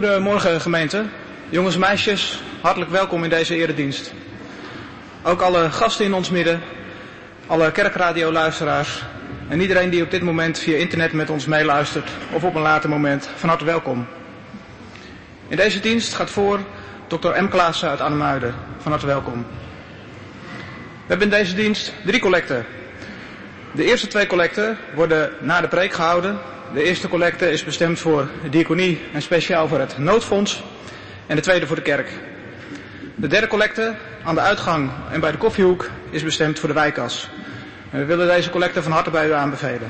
Goedemorgen gemeente, jongens en meisjes, hartelijk welkom in deze eredienst. Ook alle gasten in ons midden, alle kerkradioluisteraars en iedereen die op dit moment via internet met ons meeluistert of op een later moment, van harte welkom. In deze dienst gaat voor Dr. M. Klaassen uit Arnhem-Muiden, van harte welkom. We hebben in deze dienst 3 collecten. De eerste 2 collecten worden na de preek gehouden. De eerste collecte is bestemd voor de diaconie en speciaal voor het noodfonds. En de tweede voor de kerk. De derde collecte aan de uitgang en bij de koffiehoek is bestemd voor de wijkkas. En we willen deze collecte van harte bij u aanbevelen.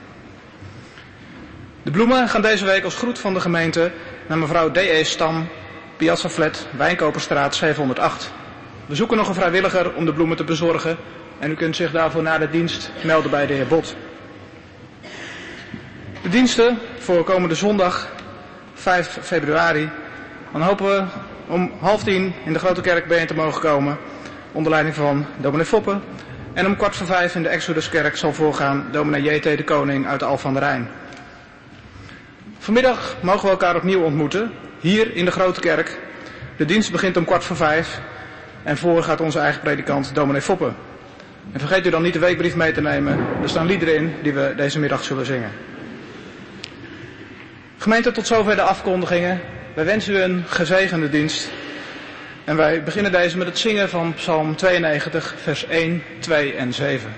De bloemen gaan deze week als groet van de gemeente naar mevrouw D.E. Stam, Piazza Flat, Wijnkoperstraat 708. We zoeken nog een vrijwilliger om de bloemen te bezorgen en u kunt zich daarvoor na de dienst melden bij de heer Bot. De diensten voor komende zondag 5 februari. Dan hopen we om 9:30 in de Grote Kerk bijeen te mogen komen onder leiding van dominee Foppe. En om 4:45 in de Exoduskerk zal voorgaan dominee J.T. de Koning uit de Al van der Rijn. Vanmiddag mogen we elkaar opnieuw ontmoeten, hier in de Grote Kerk. De dienst begint om 4:45 en voor gaat onze eigen predikant dominee Foppe. En vergeet u dan niet de weekbrief mee te nemen, er staan liederen in die we deze middag zullen zingen. Gemeente, tot zover de afkondigingen. Wij wensen u een gezegende dienst. En wij beginnen deze met het zingen van Psalm 92, vers 1, 2 en 7.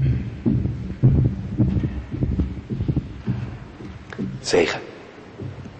Zegen.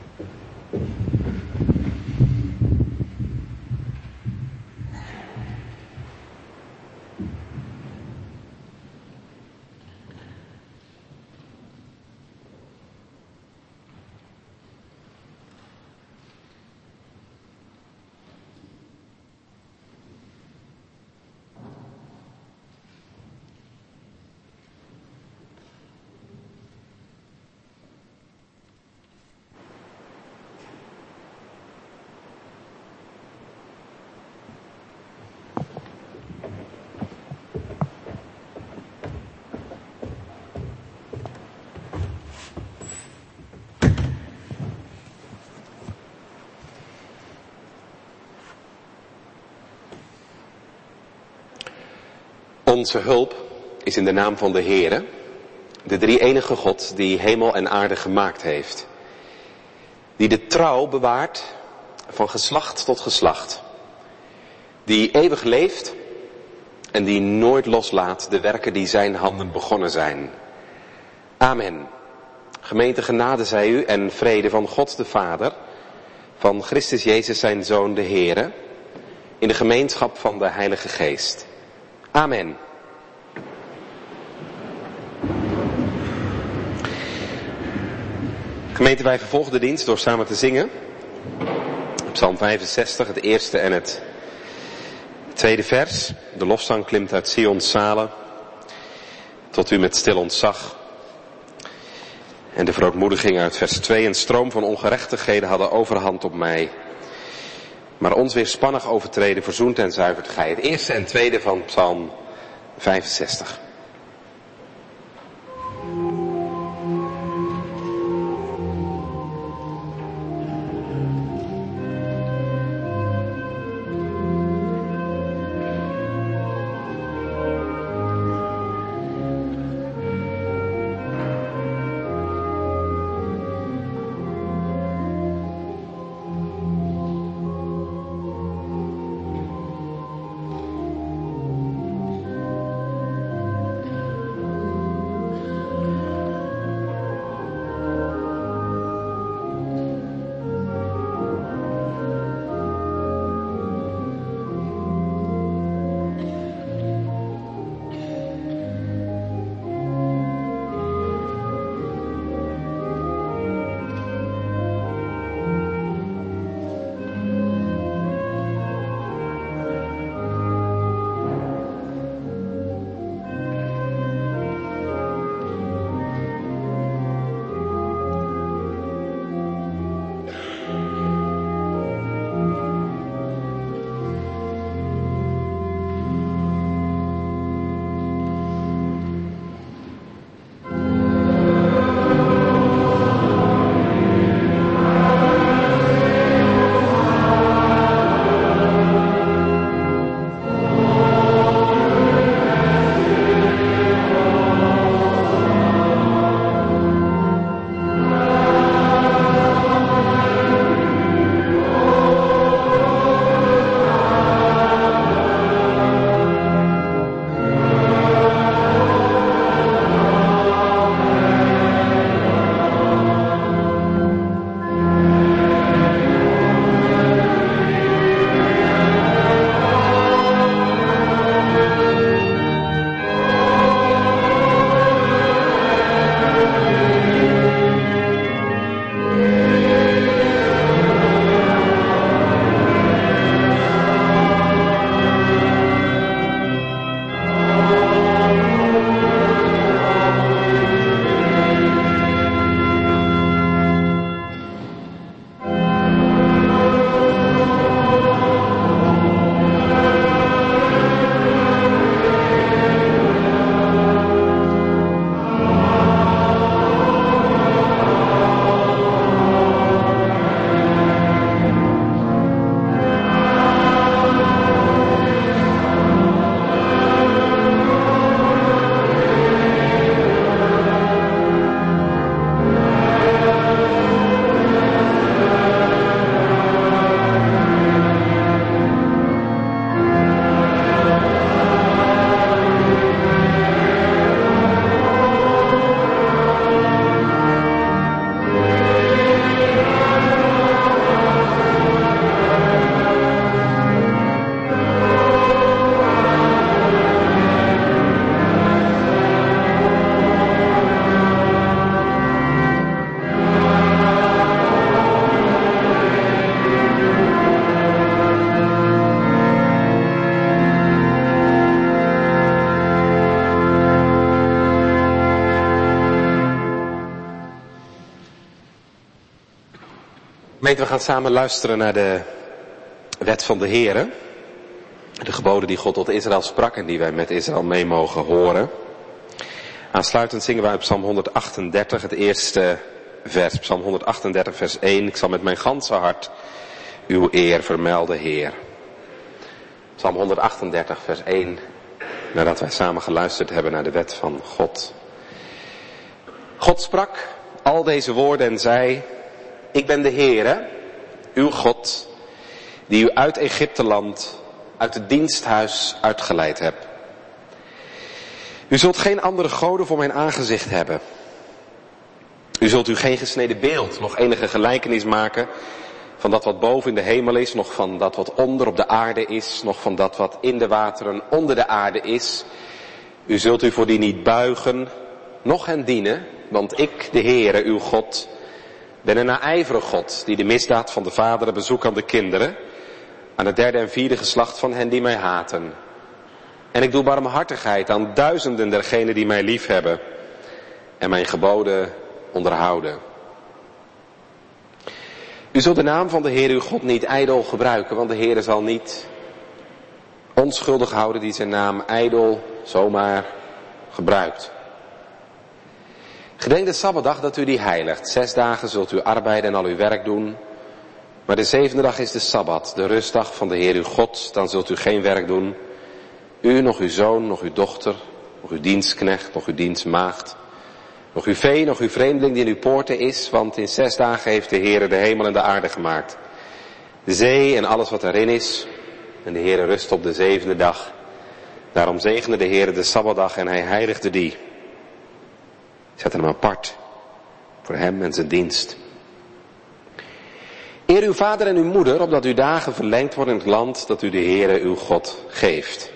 Onze hulp is in de naam van de Heere, de drie-enige God die hemel en aarde gemaakt heeft. Die de trouw bewaart van geslacht tot geslacht. Die eeuwig leeft en die nooit loslaat de werken die zijn handen begonnen zijn. Amen. Gemeente, genade zij u en vrede van God de Vader, van Christus Jezus zijn Zoon de Heere, in de gemeenschap van de Heilige Geest. Amen. Gemeente, wij vervolgen de dienst door samen te zingen. Psalm 65, het eerste en het tweede vers. De lofzang klimt uit Sions zalen. Tot u met stil ontzag. En de verootmoediging uit vers 2. Een stroom van ongerechtigheden hadden overhand op mij. Maar ons weerspannig overtreden verzoent en zuivert gij. Het eerste en tweede van Psalm 65. Gemeente, we gaan samen luisteren naar de wet van de Heere. De geboden die God tot Israël sprak en die wij met Israël mee mogen horen. Aansluitend zingen wij op Psalm 138, het eerste vers. Psalm 138, vers 1. Ik zal met mijn ganse hart uw eer vermelden, Heer. Psalm 138, vers 1. nadat wij samen geluisterd hebben naar de wet van God. God sprak al deze woorden en zei: ik ben de Heere, uw God, die u uit Egypteland, uit het diensthuis uitgeleid heb. U zult geen andere goden voor mijn aangezicht hebben. U zult u geen gesneden beeld, nog enige gelijkenis maken van dat wat boven in de hemel is, nog van dat wat onder op de aarde is, nog van dat wat in de wateren onder de aarde is. U zult u voor die niet buigen, noch hen dienen, want ik, de Heere, uw God, ben een naijverig God, die de misdaad van de vaderen bezoekt aan de kinderen, aan het derde en vierde geslacht van hen die mij haten. En ik doe barmhartigheid aan duizenden dergenen die mij lief hebben en mijn geboden onderhouden. U zult de naam van de Heer uw God niet ijdel gebruiken, want de Heer zal niet onschuldig houden die zijn naam ijdel zomaar gebruikt. Gedenk de Sabbatdag dat u die heiligt. 6 dagen zult u arbeiden en al uw werk doen. Maar de 7e dag is de Sabbat, de rustdag van de Heer uw God. Dan zult u geen werk doen. U, nog uw zoon, nog uw dochter, nog uw dienstknecht, nog uw dienstmaagd. Nog uw vee, nog uw vreemdeling die in uw poorten is. Want in 6 dagen heeft de Heer de hemel en de aarde gemaakt. De zee en alles wat erin is. En de Heer rust op de 7e dag. Daarom zegende de Heer de Sabbatdag en hij heiligde die. Zet hem apart voor hem en zijn dienst. Eer uw vader en uw moeder, opdat uw dagen verlengd worden in het land dat u de Heere uw God geeft.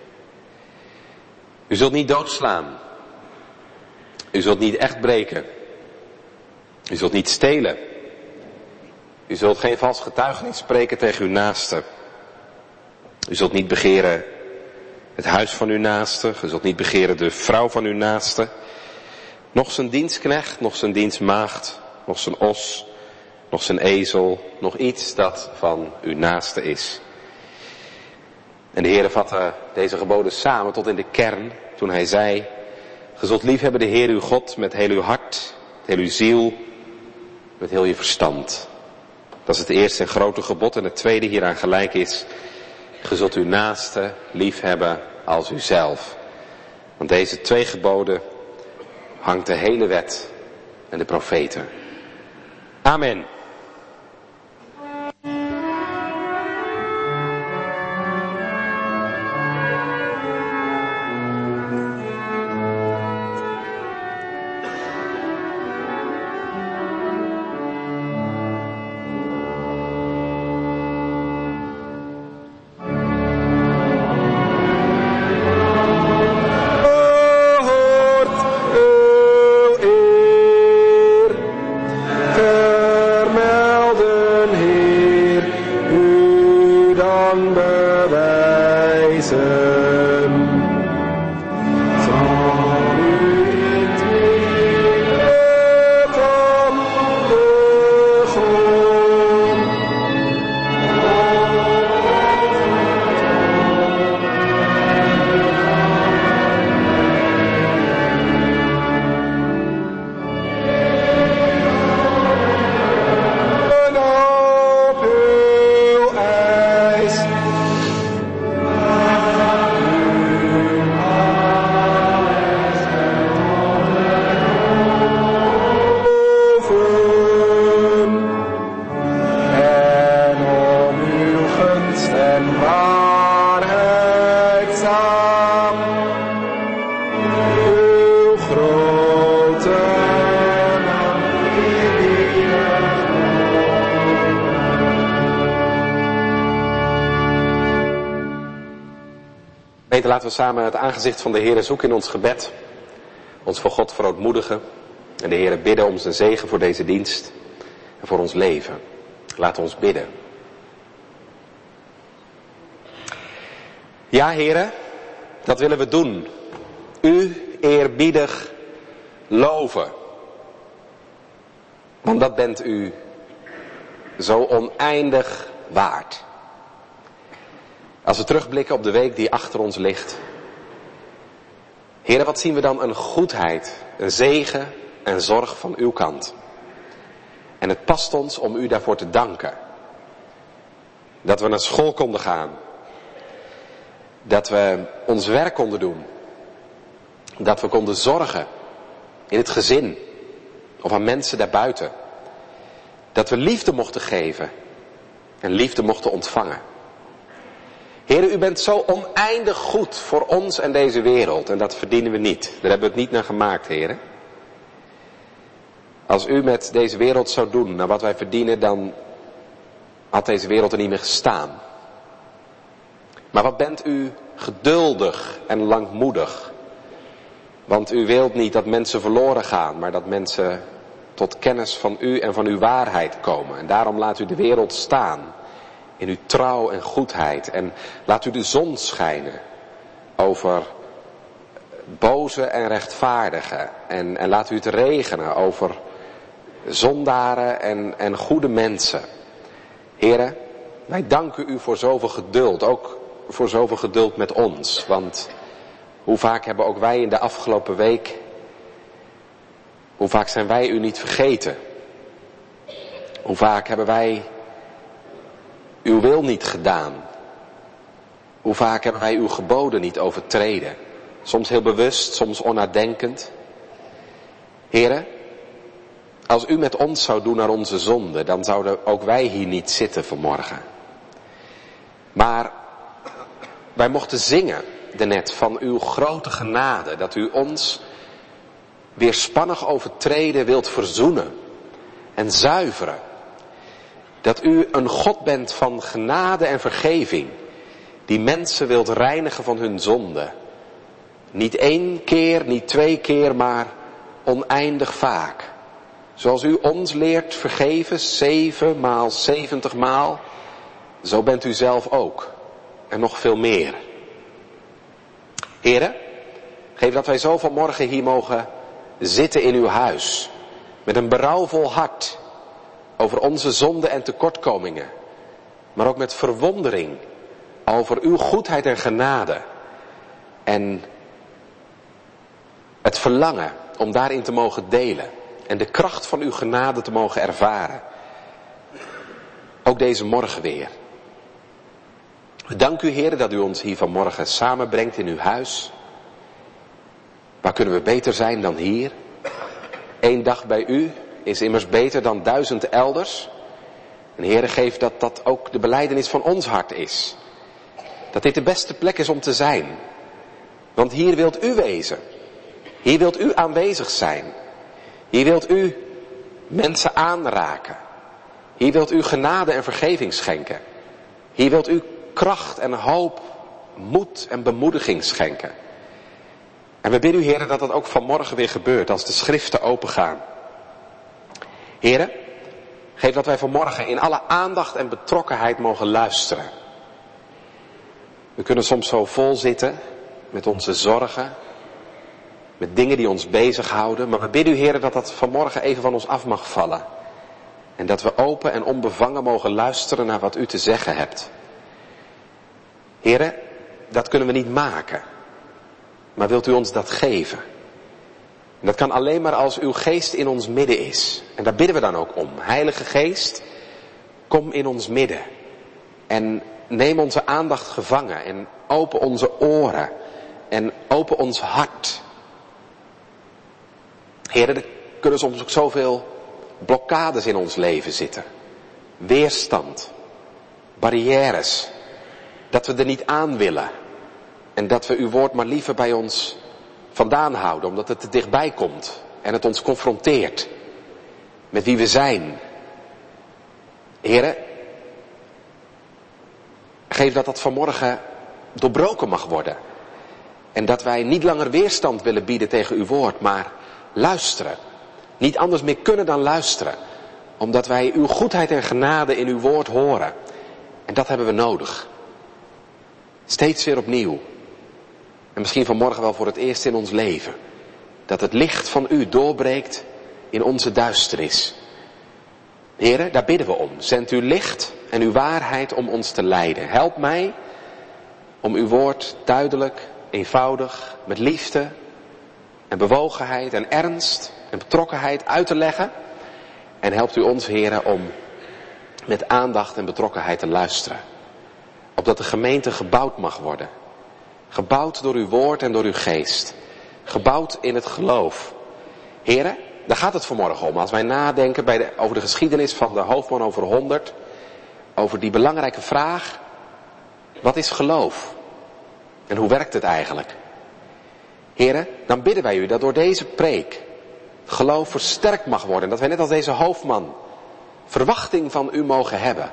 U zult niet doodslaan. U zult niet echt breken. U zult niet stelen. U zult geen vals getuigenis spreken tegen uw naaste. U zult niet begeren het huis van uw naaste. U zult niet begeren de vrouw van uw naaste. Nog zijn dienstknecht, nog zijn dienstmaagd, nog zijn os, nog zijn ezel, nog iets dat van uw naaste is. En de Heere vatte deze geboden samen tot in de kern toen hij zei: ge zult liefhebben de Heer uw God met heel uw hart, met heel uw ziel, met heel je verstand. Dat is het eerste en grote gebod en het tweede hieraan gelijk is: ge zult uw naaste liefhebben als uzelf. Want deze 2 geboden hangt de hele wet en de profeten. Amen. Laten we samen het aangezicht van de Heere zoeken in ons gebed. Ons voor God verootmoedigen. En de Heere bidden om zijn zegen voor deze dienst. En voor ons leven. Laten we ons bidden. Ja, Heere, dat willen we doen. U eerbiedig loven. Want dat bent u zo oneindig waard. Als we terugblikken op de week die achter ons ligt. Heere, wat zien we dan een goedheid, een zegen en zorg van uw kant. En het past ons om u daarvoor te danken. Dat we naar school konden gaan. Dat we ons werk konden doen. Dat we konden zorgen in het gezin of aan mensen daarbuiten. Dat we liefde mochten geven en liefde mochten ontvangen. Heere, u bent zo oneindig goed voor ons en deze wereld. En dat verdienen we niet. Daar hebben we het niet naar gemaakt, Heere. Als u met deze wereld zou doen naar wat wij verdienen, dan had deze wereld er niet meer gestaan. Maar wat bent u geduldig en langmoedig. Want u wilt niet dat mensen verloren gaan, maar dat mensen tot kennis van u en van uw waarheid komen. En daarom laat u de wereld staan in uw trouw en goedheid. En laat u de zon schijnen over boze en rechtvaardigen. En laat u het regenen over zondaren en goede mensen. Here, wij danken u voor zoveel geduld, ook voor zoveel geduld met ons. Want hoe vaak hebben ook wij in de afgelopen week, hoe vaak zijn wij u niet vergeten? Hoe vaak hebben wij uw wil niet gedaan? Hoe vaak hebben wij uw geboden niet overtreden? Soms heel bewust, soms onnadenkend. Here, als u met ons zou doen naar onze zonde, dan zouden ook wij hier niet zitten vanmorgen. Maar wij mochten zingen daarnet van uw grote genade, dat u ons weerspannig overtreden wilt verzoenen en zuiveren. Dat u een God bent van genade en vergeving, die mensen wilt reinigen van hun zonde. Niet 1 keer, niet 2 keer, maar oneindig vaak. Zoals u ons leert vergeven 7 maal 70 maal, zo bent u zelf ook. En nog veel meer. Heren, geef dat wij zo vanmorgen hier mogen zitten in uw huis. Met een berouwvol hart over onze zonden en tekortkomingen. Maar ook met verwondering over uw goedheid en genade. En het verlangen om daarin te mogen delen. En de kracht van uw genade te mogen ervaren. Ook deze morgen weer. We danken u, Heer, dat u ons hier vanmorgen samenbrengt in uw huis. Waar kunnen we beter zijn dan hier? 1 dag bij u is immers beter dan 1000 elders. En Heer, geef dat dat ook de belijdenis van ons hart is. Dat dit de beste plek is om te zijn. Want hier wilt u wezen. Hier wilt u aanwezig zijn. Hier wilt u mensen aanraken. Hier wilt u genade en vergeving schenken. Hier wilt u kracht en hoop, moed en bemoediging schenken. En we bidden u, Heer, dat dat ook vanmorgen weer gebeurt als de schriften opengaan. Heer, geef dat wij vanmorgen in alle aandacht en betrokkenheid mogen luisteren. We kunnen soms zo vol zitten met onze zorgen, met dingen die ons bezighouden. Maar we bidden u, Heer, dat dat vanmorgen even van ons af mag vallen. En dat we open en onbevangen mogen luisteren naar wat u te zeggen hebt. Heere, dat kunnen we niet maken. Maar wilt u ons dat geven? En dat kan alleen maar als uw geest in ons midden is. En daar bidden we dan ook om. Heilige Geest, kom in ons midden. En neem onze aandacht gevangen. En open onze oren. En open ons hart. Heere, er kunnen soms ook zoveel blokkades in ons leven zitten. Weerstand. Barrières. Dat we er niet aan willen. En dat we uw woord maar liever bij ons vandaan houden. Omdat het te dichtbij komt. En het ons confronteert. Met wie we zijn. Heere. Geef dat dat vanmorgen doorbroken mag worden. En dat wij niet langer weerstand willen bieden tegen uw woord. Maar luisteren. Niet anders meer kunnen dan luisteren. Omdat wij uw goedheid en genade in uw woord horen. En dat hebben we nodig. Steeds weer opnieuw. En misschien vanmorgen wel voor het eerst in ons leven. Dat het licht van u doorbreekt in onze duisternis. Here, daar bidden we om. Zend uw licht en uw waarheid om ons te leiden. Help mij om uw woord duidelijk, eenvoudig, met liefde en bewogenheid en ernst en betrokkenheid uit te leggen. En helpt u ons, Here, om met aandacht en betrokkenheid te luisteren. Opdat de gemeente gebouwd mag worden. Gebouwd door uw woord en door uw geest. Gebouwd in het geloof. Heren, daar gaat het vanmorgen om. Als wij nadenken over de geschiedenis van de hoofdman over 100. Over die belangrijke vraag. Wat is geloof? En hoe werkt het eigenlijk? Heren, dan bidden wij u dat door deze preek geloof versterkt mag worden. Dat wij net als deze hoofdman verwachting van u mogen hebben.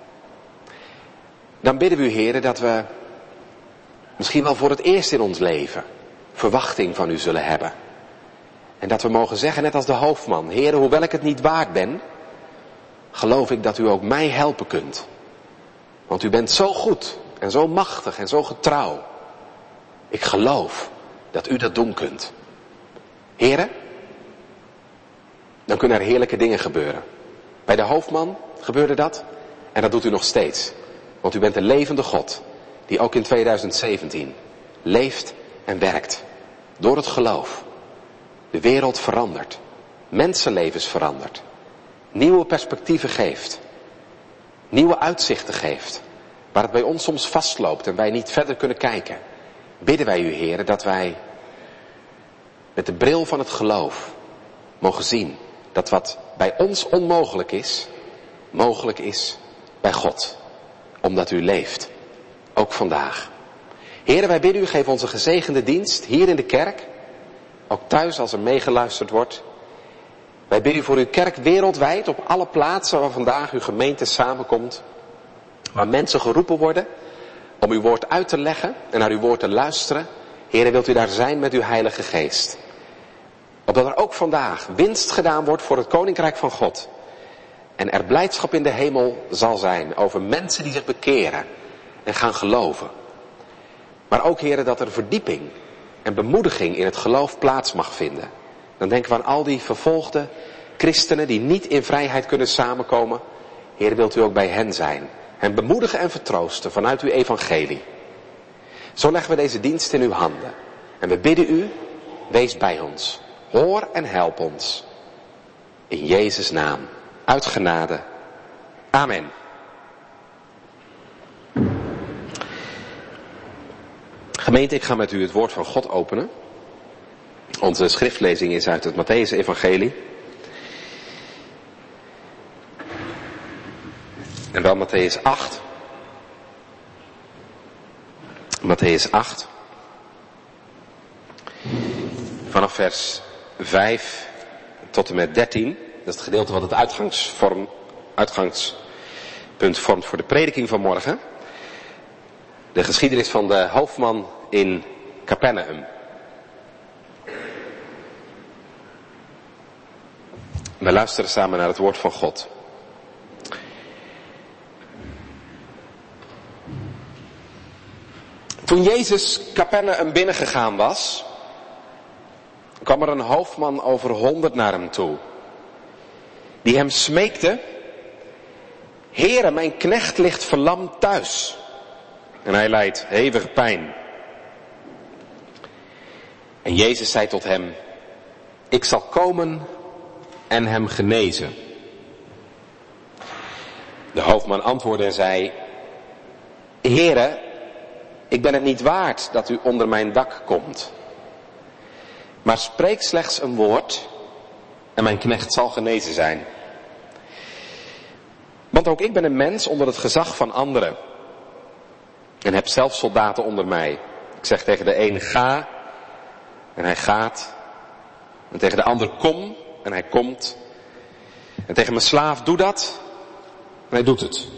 Dan bidden we u, heren, dat we misschien wel voor het eerst in ons leven verwachting van u zullen hebben. En dat we mogen zeggen, net als de hoofdman, heren, hoewel ik het niet waard ben, geloof ik dat u ook mij helpen kunt. Want u bent zo goed en zo machtig en zo getrouw. Ik geloof dat u dat doen kunt. Heren, dan kunnen er heerlijke dingen gebeuren. Bij de hoofdman gebeurde dat en dat doet u nog steeds. Want u bent een levende God die ook in 2017 leeft en werkt. Door het geloof. De wereld verandert. Mensenlevens verandert. Nieuwe perspectieven geeft. Nieuwe uitzichten geeft. Waar het bij ons soms vastloopt en wij niet verder kunnen kijken. Bidden wij u, heren, dat wij met de bril van het geloof mogen zien dat wat bij ons onmogelijk is, mogelijk is bij God. Omdat u leeft. Ook vandaag. Heren, wij bidden u, geef ons een gezegende dienst hier in de kerk. Ook thuis als er meegeluisterd wordt. Wij bidden u voor uw kerk wereldwijd op alle plaatsen waar vandaag uw gemeente samenkomt. Waar mensen geroepen worden om uw woord uit te leggen en naar uw woord te luisteren. Heren, wilt u daar zijn met uw Heilige Geest. Opdat er ook vandaag winst gedaan wordt voor het Koninkrijk van God. En er blijdschap in de hemel zal zijn over mensen die zich bekeren en gaan geloven. Maar ook, heren, dat er verdieping en bemoediging in het geloof plaats mag vinden. Dan denken we aan al die vervolgde christenen die niet in vrijheid kunnen samenkomen. Heren, wilt u ook bij hen zijn. Hen bemoedigen en vertroosten vanuit uw evangelie. Zo leggen we deze dienst in uw handen. En we bidden u, wees bij ons. Hoor en help ons. In Jezus' naam. Uit genade. Amen. Gemeente, ik ga met u het woord van God openen. Onze schriftlezing is uit het Mattheüs-evangelie. En wel Mattheüs 8. Mattheüs 8. Vanaf vers 5 tot en met 13. Dat is het gedeelte wat het uitgangspunt vormt voor de prediking van morgen. De geschiedenis van de hoofdman in Capernaum. We luisteren samen naar het woord van God. Toen Jezus Capernaum binnengegaan was, kwam er een hoofdman over 100 naar hem toe. Die hem smeekte: Heere, mijn knecht ligt verlamd thuis. En hij lijdt hevige pijn. En Jezus zei tot hem: Ik zal komen en hem genezen. De hoofdman antwoordde en zei: Heere, ik ben het niet waard dat u onder mijn dak komt. Maar spreek slechts een woord en mijn knecht zal genezen zijn. Want ook ik ben een mens onder het gezag van anderen. En heb zelf soldaten onder mij. Ik zeg tegen de een ga en hij gaat. En tegen de ander kom en hij komt. En tegen mijn slaaf doe dat en hij doet het.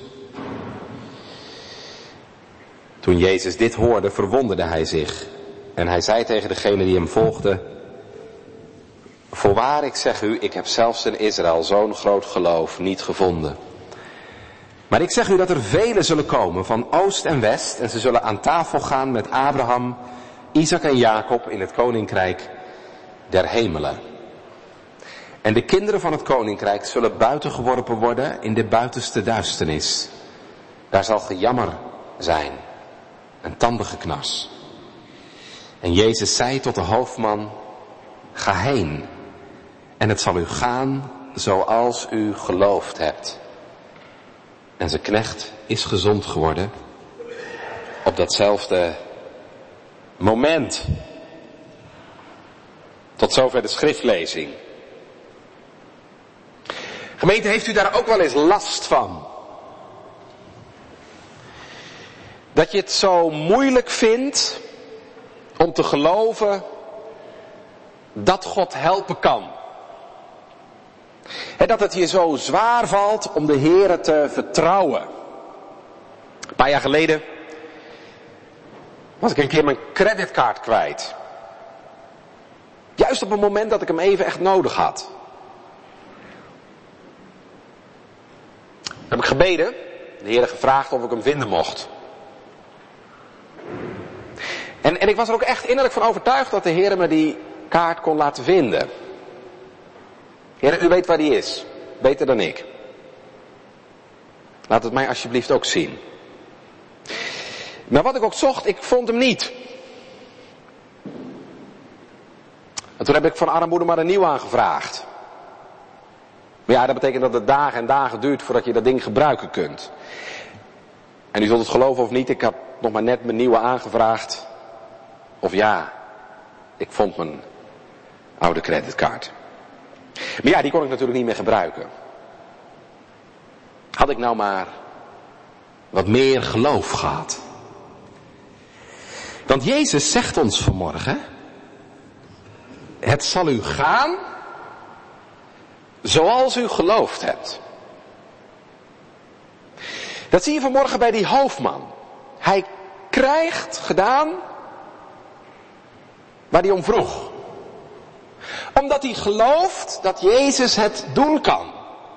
Toen Jezus dit hoorde, verwonderde hij zich. En hij zei tegen degene die hem volgde: Voorwaar, ik zeg u, ik heb zelfs in Israël zo'n groot geloof niet gevonden. Maar ik zeg u dat er velen zullen komen van oost en west en ze zullen aan tafel gaan met Abraham, Isaac en Jacob in het koninkrijk der hemelen. En de kinderen van het koninkrijk zullen buiten geworpen worden in de buitenste duisternis. Daar zal gejammer zijn en tandengeknars. En Jezus zei tot de hoofdman: Ga heen en het zal u gaan zoals u geloofd hebt. En zijn knecht is gezond geworden op datzelfde moment. Tot zover de schriftlezing. Gemeente, heeft u daar ook wel eens last van? Dat je het zo moeilijk vindt om te geloven dat God helpen kan. En dat het je zo zwaar valt om de Heere te vertrouwen. Een paar jaar geleden was ik een keer mijn creditcard kwijt. Juist op het moment dat ik hem even echt nodig had. Heb ik gebeden, de Heere gevraagd of ik hem vinden mocht. En ik was er ook echt innerlijk van overtuigd dat de Heere me die kaart kon laten vinden. Heere, u weet waar die is. Beter dan ik. Laat het mij alsjeblieft ook zien. Maar wat ik ook zocht, ik vond hem niet. En toen heb ik van armoede maar een nieuw aangevraagd. Maar ja, dat betekent dat het dagen en dagen duurt voordat je dat ding gebruiken kunt. En u zult het geloven of niet, ik had nog maar net mijn nieuwe aangevraagd. Of ja, ik vond mijn oude creditcard. Maar ja, die kon ik natuurlijk niet meer gebruiken. Had ik nou maar wat meer geloof gehad. Want Jezus zegt ons vanmorgen: het zal u gaan zoals u geloofd hebt. Dat zie je vanmorgen bij die hoofdman. Hij krijgt gedaan waar hij om vroeg. Omdat hij gelooft dat Jezus het doen kan.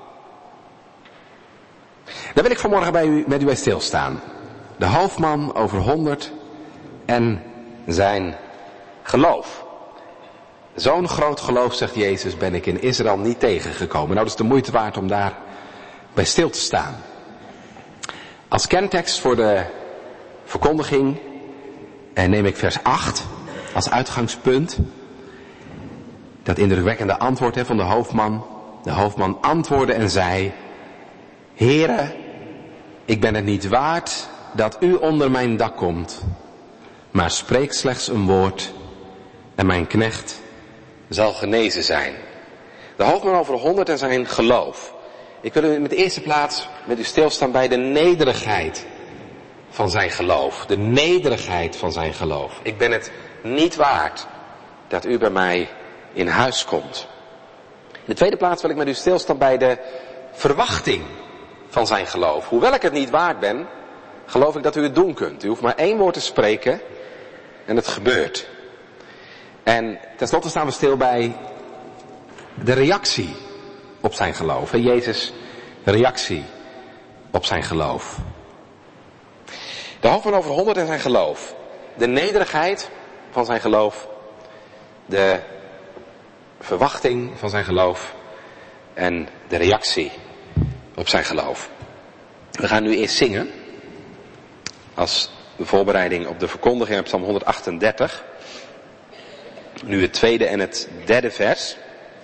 Daar wil ik vanmorgen met u bij stilstaan. De hoofdman over 100 en zijn geloof. Zo'n groot geloof, zegt Jezus, ben ik in Israël niet tegengekomen. Nou, dat is de moeite waard om daar bij stil te staan. Als kentekst voor de verkondiging neem ik vers 8 als uitgangspunt. Dat indrukwekkende antwoord van de hoofdman. De hoofdman antwoordde en zei: Heere, ik ben het niet waard dat u onder mijn dak komt. Maar spreek slechts een woord en mijn knecht zal genezen zijn. De hoofdman over 100 en zijn geloof. Ik wil in de eerste plaats met u stilstaan bij de nederigheid van zijn geloof. De nederigheid van zijn geloof. Ik ben het niet waard dat u bij mij in huis komt. In de tweede plaats wil ik met u stilstaan bij de verwachting van zijn geloof. Hoewel ik het niet waard ben, geloof ik dat u het doen kunt. U hoeft maar 1 woord te spreken en het gebeurt. En tenslotte staan we stil bij de reactie op zijn geloof. En Jezus' reactie op zijn geloof. De hoofdman over 100 en zijn geloof. De nederigheid van zijn geloof. De verwachting van zijn geloof. En de reactie op zijn geloof. We gaan nu eerst zingen. Als voorbereiding op de verkondiging op Psalm 138. Nu het tweede en het derde vers.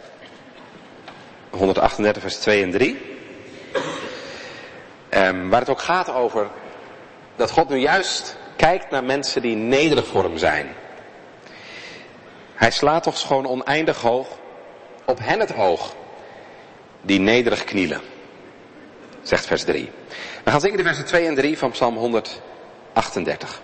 138 vers 2 en 3. Waar het ook gaat over dat God nu juist kijkt naar mensen die nederig voor hem zijn. Hij slaat toch gewoon oneindig hoog op hen het oog die nederig knielen. Zegt vers 3. We gaan zingen de versen 2 en 3 van Psalm 138.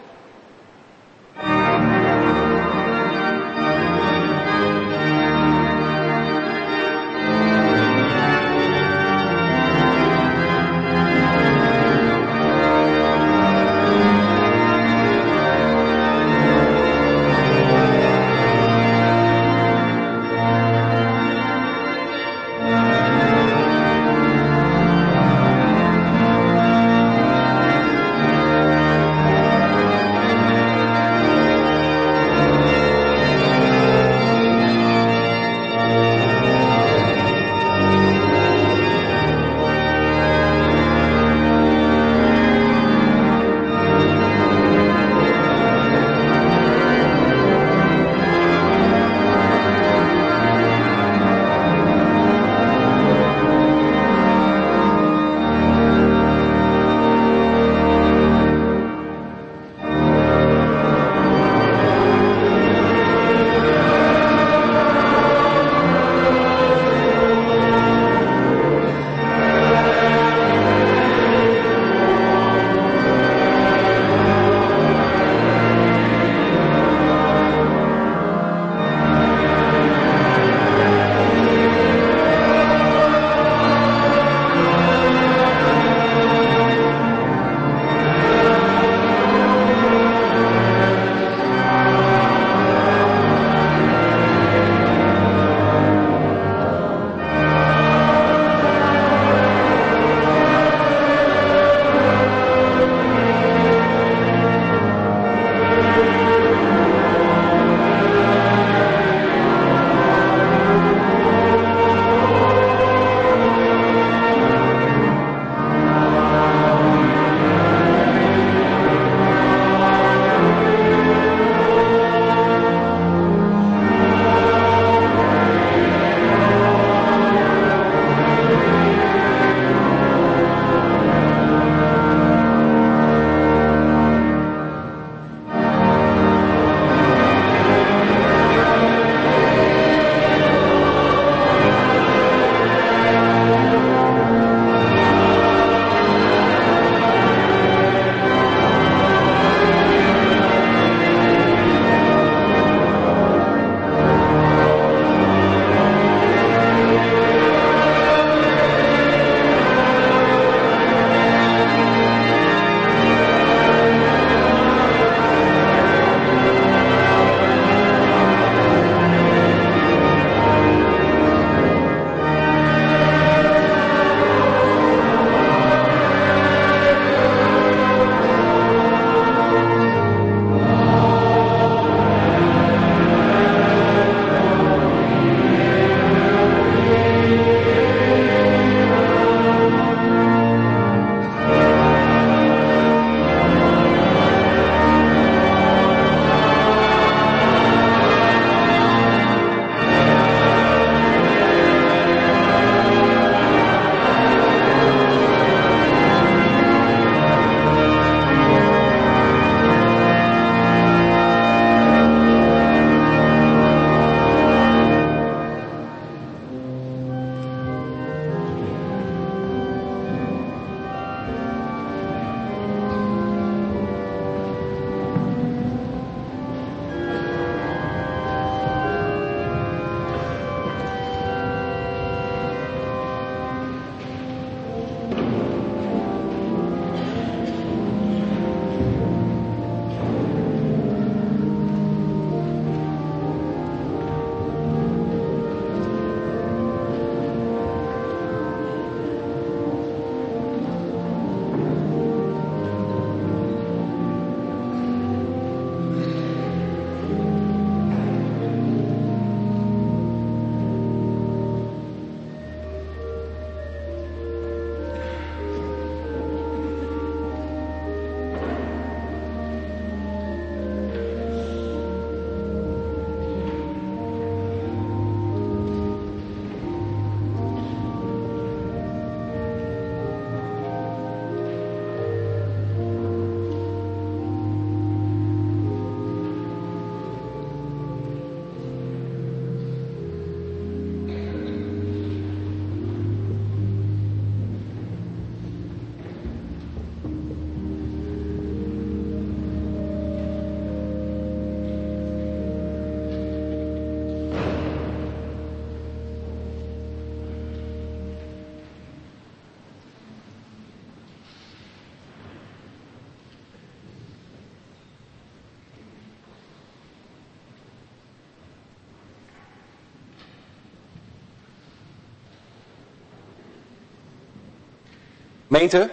Gemeente,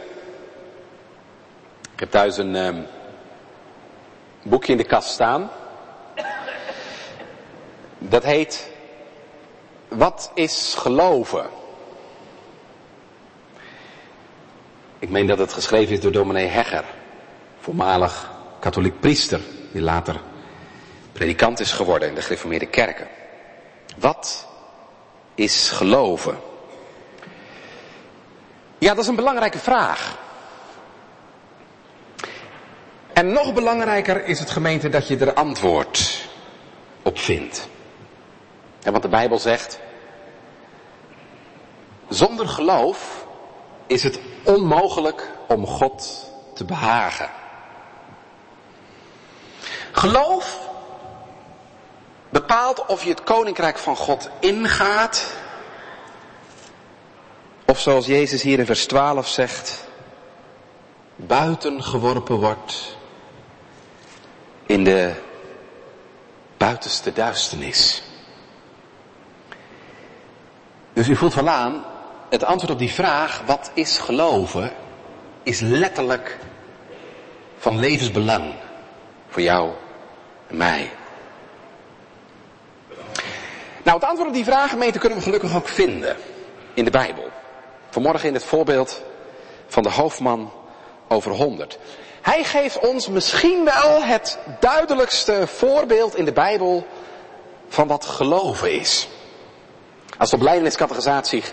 ik heb thuis een boekje in de kast staan. Dat heet Wat is geloven? Ik meen dat het geschreven is door dominee Hegger, voormalig katholiek priester, die later predikant is geworden in de gereformeerde kerken. Wat is geloven? Ja, dat is een belangrijke vraag. En nog belangrijker is het, gemeente, dat je er antwoord op vindt. En want de Bijbel zegt, zonder geloof is het onmogelijk om God te behagen. Geloof bepaalt of je het koninkrijk van God ingaat, of zoals Jezus hier in vers 12 zegt, buiten geworpen wordt in de buitenste duisternis. Dus u voelt wel aan, het antwoord op die vraag, wat is geloven, is letterlijk van levensbelang voor jou en mij. Nou, het antwoord op die vraag, gemeente, kunnen we gelukkig ook vinden in de Bijbel. Vanmorgen in het voorbeeld van de hoofdman over 100. Hij geeft ons misschien wel het duidelijkste voorbeeld in de Bijbel van wat geloven is. Als het op leideniscatechisatie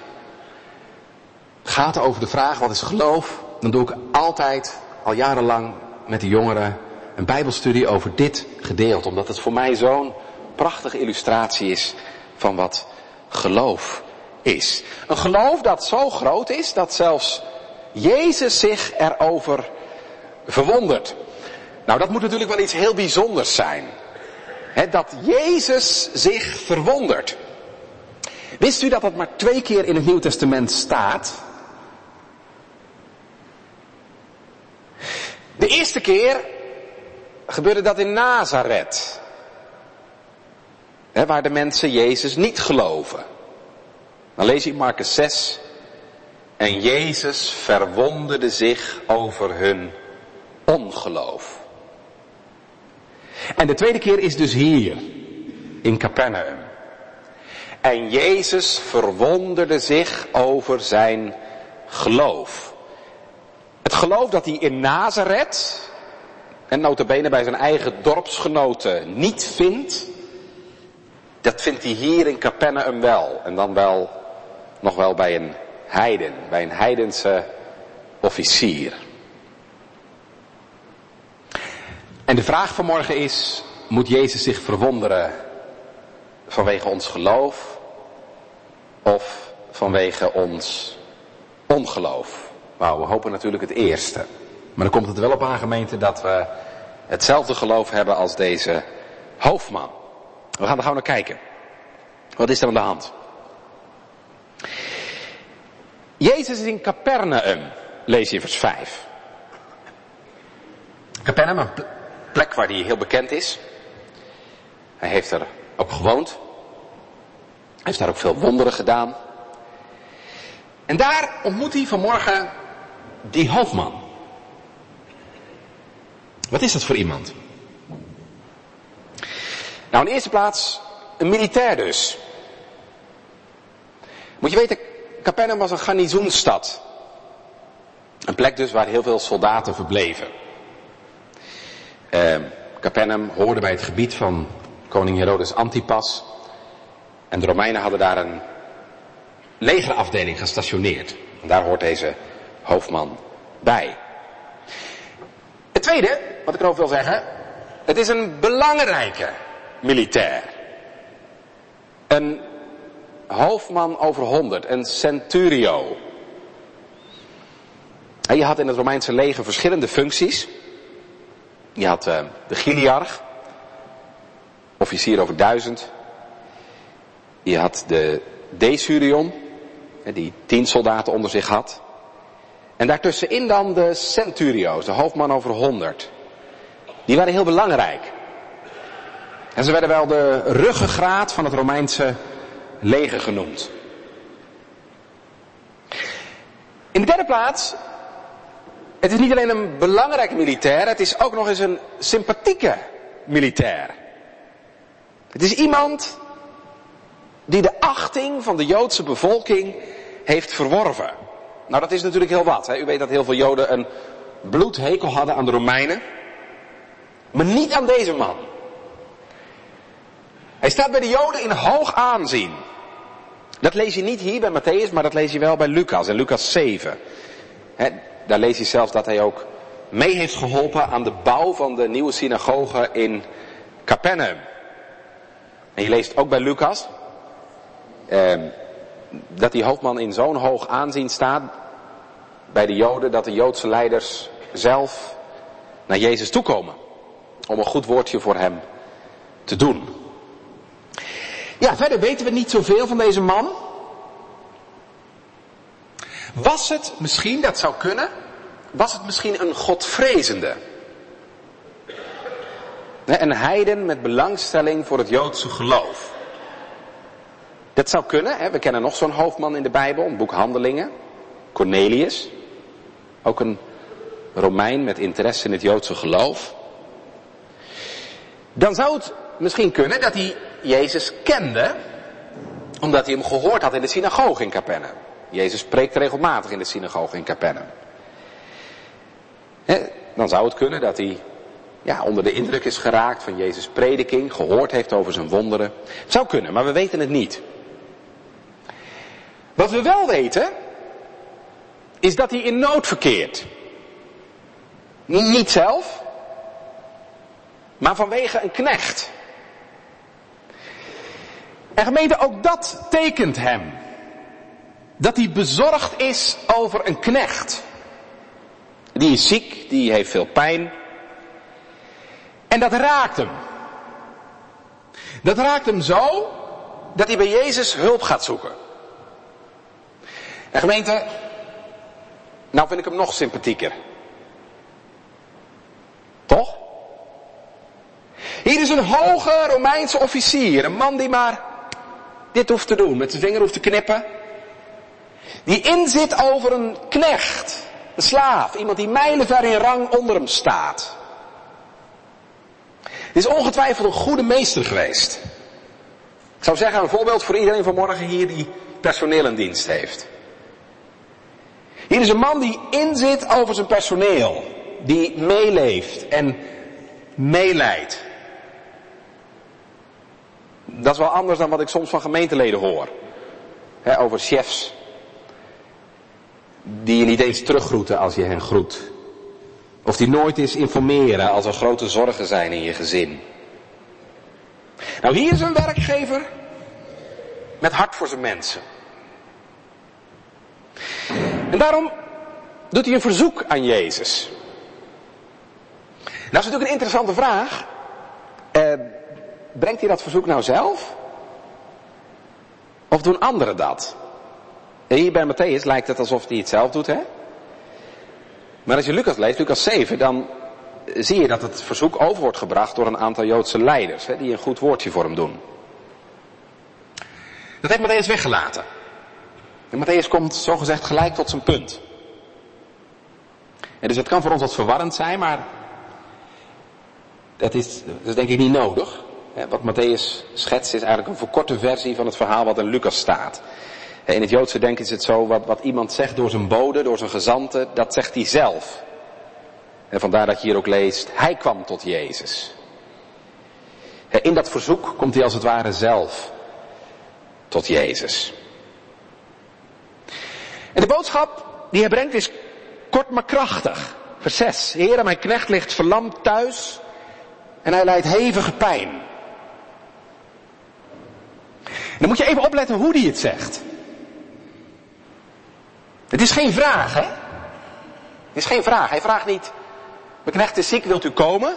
gaat over de vraag wat is geloof, dan doe ik altijd al jarenlang met de jongeren een Bijbelstudie over dit gedeelte. Omdat het voor mij zo'n prachtige illustratie is van wat geloof is. Een geloof dat zo groot is dat zelfs Jezus zich erover verwondert. Nou, dat moet natuurlijk wel iets heel bijzonders zijn. Dat Jezus zich verwondert. Wist u dat dat maar 2 keer in het Nieuw Testament staat? De eerste keer gebeurde dat in Nazareth. Waar de mensen Jezus niet geloven. Dan lees je in Markus 6. En Jezus verwonderde zich over hun ongeloof. En de tweede keer is dus hier, in Capernaum. En Jezus verwonderde zich over zijn geloof. Het geloof dat hij in Nazareth, en nota bene bij zijn eigen dorpsgenoten, niet vindt, dat vindt hij hier in Capernaum wel. En dan wel, nog wel bij een heiden, bij een heidense officier. En de vraag vanmorgen is, moet Jezus zich verwonderen vanwege ons geloof of vanwege ons ongeloof? Nou, we hopen natuurlijk het eerste. Maar dan komt het wel op aan, gemeente, dat we hetzelfde geloof hebben als deze hoofdman. We gaan er gewoon naar kijken. Wat is er aan de hand? Jezus is in Capernaum, lees je in vers 5. Capernaum, een plek waar hij heel bekend is. Hij heeft er ook gewoond. Hij heeft daar ook veel wonderen gedaan. En daar ontmoet hij vanmorgen die hoofdman. Wat is dat voor iemand? Nou, in de eerste plaats een militair dus. Moet je weten, Capernaum was een garnizoensstad. Een plek dus waar heel veel soldaten verbleven. Capernaum hoorde bij het gebied van koning Herodes Antipas. En de Romeinen hadden daar een legerafdeling gestationeerd. En daar hoort deze hoofdman bij. Het tweede, wat ik erover wil zeggen, het is een belangrijke militair. Een hoofdman over 100, een centurio. En je had in het Romeinse leger verschillende functies. Je had de chiliarch, officier over 1000. Je had de decurion, die 10 soldaten onder zich had. En daartussenin dan de centurio's, de hoofdman over 100. Die waren heel belangrijk. En ze werden wel de ruggengraat van het Romeinse leger genoemd. In de derde plaats Het is niet alleen een belangrijke militair, het is ook nog eens een sympathieke militair. Het is iemand die de achting van de Joodse bevolking heeft verworven. Nou, dat is natuurlijk heel wat. Hè? U weet dat heel veel Joden een bloedhekel hadden aan de Romeinen. Maar niet aan deze man. Hij staat bij de Joden in hoog aanzien. Dat lees je niet hier bij Matthäus, maar dat lees je wel bij Lucas, in Lucas 7. Daar lees je zelfs dat hij ook mee heeft geholpen aan de bouw van de nieuwe synagoge in Capernaum. En je leest ook bij Lucas dat die hoofdman in zo'n hoog aanzien staat bij de Joden, dat de Joodse leiders zelf naar Jezus toekomen om een goed woordje voor hem te doen. Ja, verder weten we niet zoveel van deze man. Was het misschien, dat zou kunnen, was het misschien een godvrezende? Een heiden met belangstelling voor het Joodse geloof. Dat zou kunnen, we kennen nog zo'n hoofdman in de Bijbel, het boek Handelingen, Cornelius. Ook een Romein met interesse in het Joodse geloof. Dan zou het misschien kunnen dat hij Jezus kende, omdat hij hem gehoord had in de synagoge in Capernaum. Jezus spreekt regelmatig in de synagoge in Capernaum. Dan zou het kunnen dat hij onder de indruk is geraakt van Jezus' prediking, gehoord heeft over zijn wonderen. Het zou kunnen, maar we weten het niet. Wat we wel weten, is dat hij in nood verkeert. Niet zelf, maar vanwege een knecht. En gemeente, ook dat tekent hem. Dat hij bezorgd is over een knecht. Die is ziek, die heeft veel pijn. En dat raakt hem. Dat raakt hem zo, dat hij bij Jezus hulp gaat zoeken. En gemeente, nou vind ik hem nog sympathieker. Toch? Hier is een hoge Romeinse officier, een man die maar dit hoeft te doen, met zijn vinger hoeft te knippen. Die inzit over een knecht, een slaaf, iemand die mijlenver in rang onder hem staat. Het is ongetwijfeld een goede meester geweest. Ik zou zeggen, een voorbeeld voor iedereen vanmorgen hier die personeel in dienst heeft. Hier is een man die inzit over zijn personeel, die meeleeft en meeleidt. Dat is wel anders dan wat ik soms van gemeenteleden hoor. Over chefs die je niet eens teruggroeten als je hen groet. Of die nooit eens informeren als er grote zorgen zijn in je gezin. Nou, hier is een werkgever met hart voor zijn mensen. En daarom doet hij een verzoek aan Jezus. Nou, dat is natuurlijk een interessante vraag. Brengt hij dat verzoek nou zelf? Of doen anderen dat? Hier bij Matthäus lijkt het alsof hij het zelf doet, hè? Maar als je Lucas leest, Lucas 7, dan zie je dat het verzoek over wordt gebracht door een aantal Joodse leiders, hè, die een goed woordje voor hem doen. Dat heeft Matthäus weggelaten. En Matthäus komt zogezegd gelijk tot zijn punt. En dus het kan voor ons wat verwarrend zijn, maar dat is denk ik niet nodig. Wat Matthäus schetst is eigenlijk een verkorte versie van het verhaal wat in Lucas staat. In het Joodse denken is het zo, wat iemand zegt door zijn bode, door zijn gezanten, dat zegt hij zelf. En vandaar dat je hier ook leest, hij kwam tot Jezus. In dat verzoek komt hij als het ware zelf tot Jezus. En de boodschap die hij brengt is kort maar krachtig. Vers 6. Heere, mijn knecht ligt verlamd thuis en hij lijdt hevige pijn. En dan moet je even opletten hoe hij het zegt. Het is geen vraag, hè? Het is geen vraag. Hij vraagt niet, mijn knecht is ziek, wilt u komen?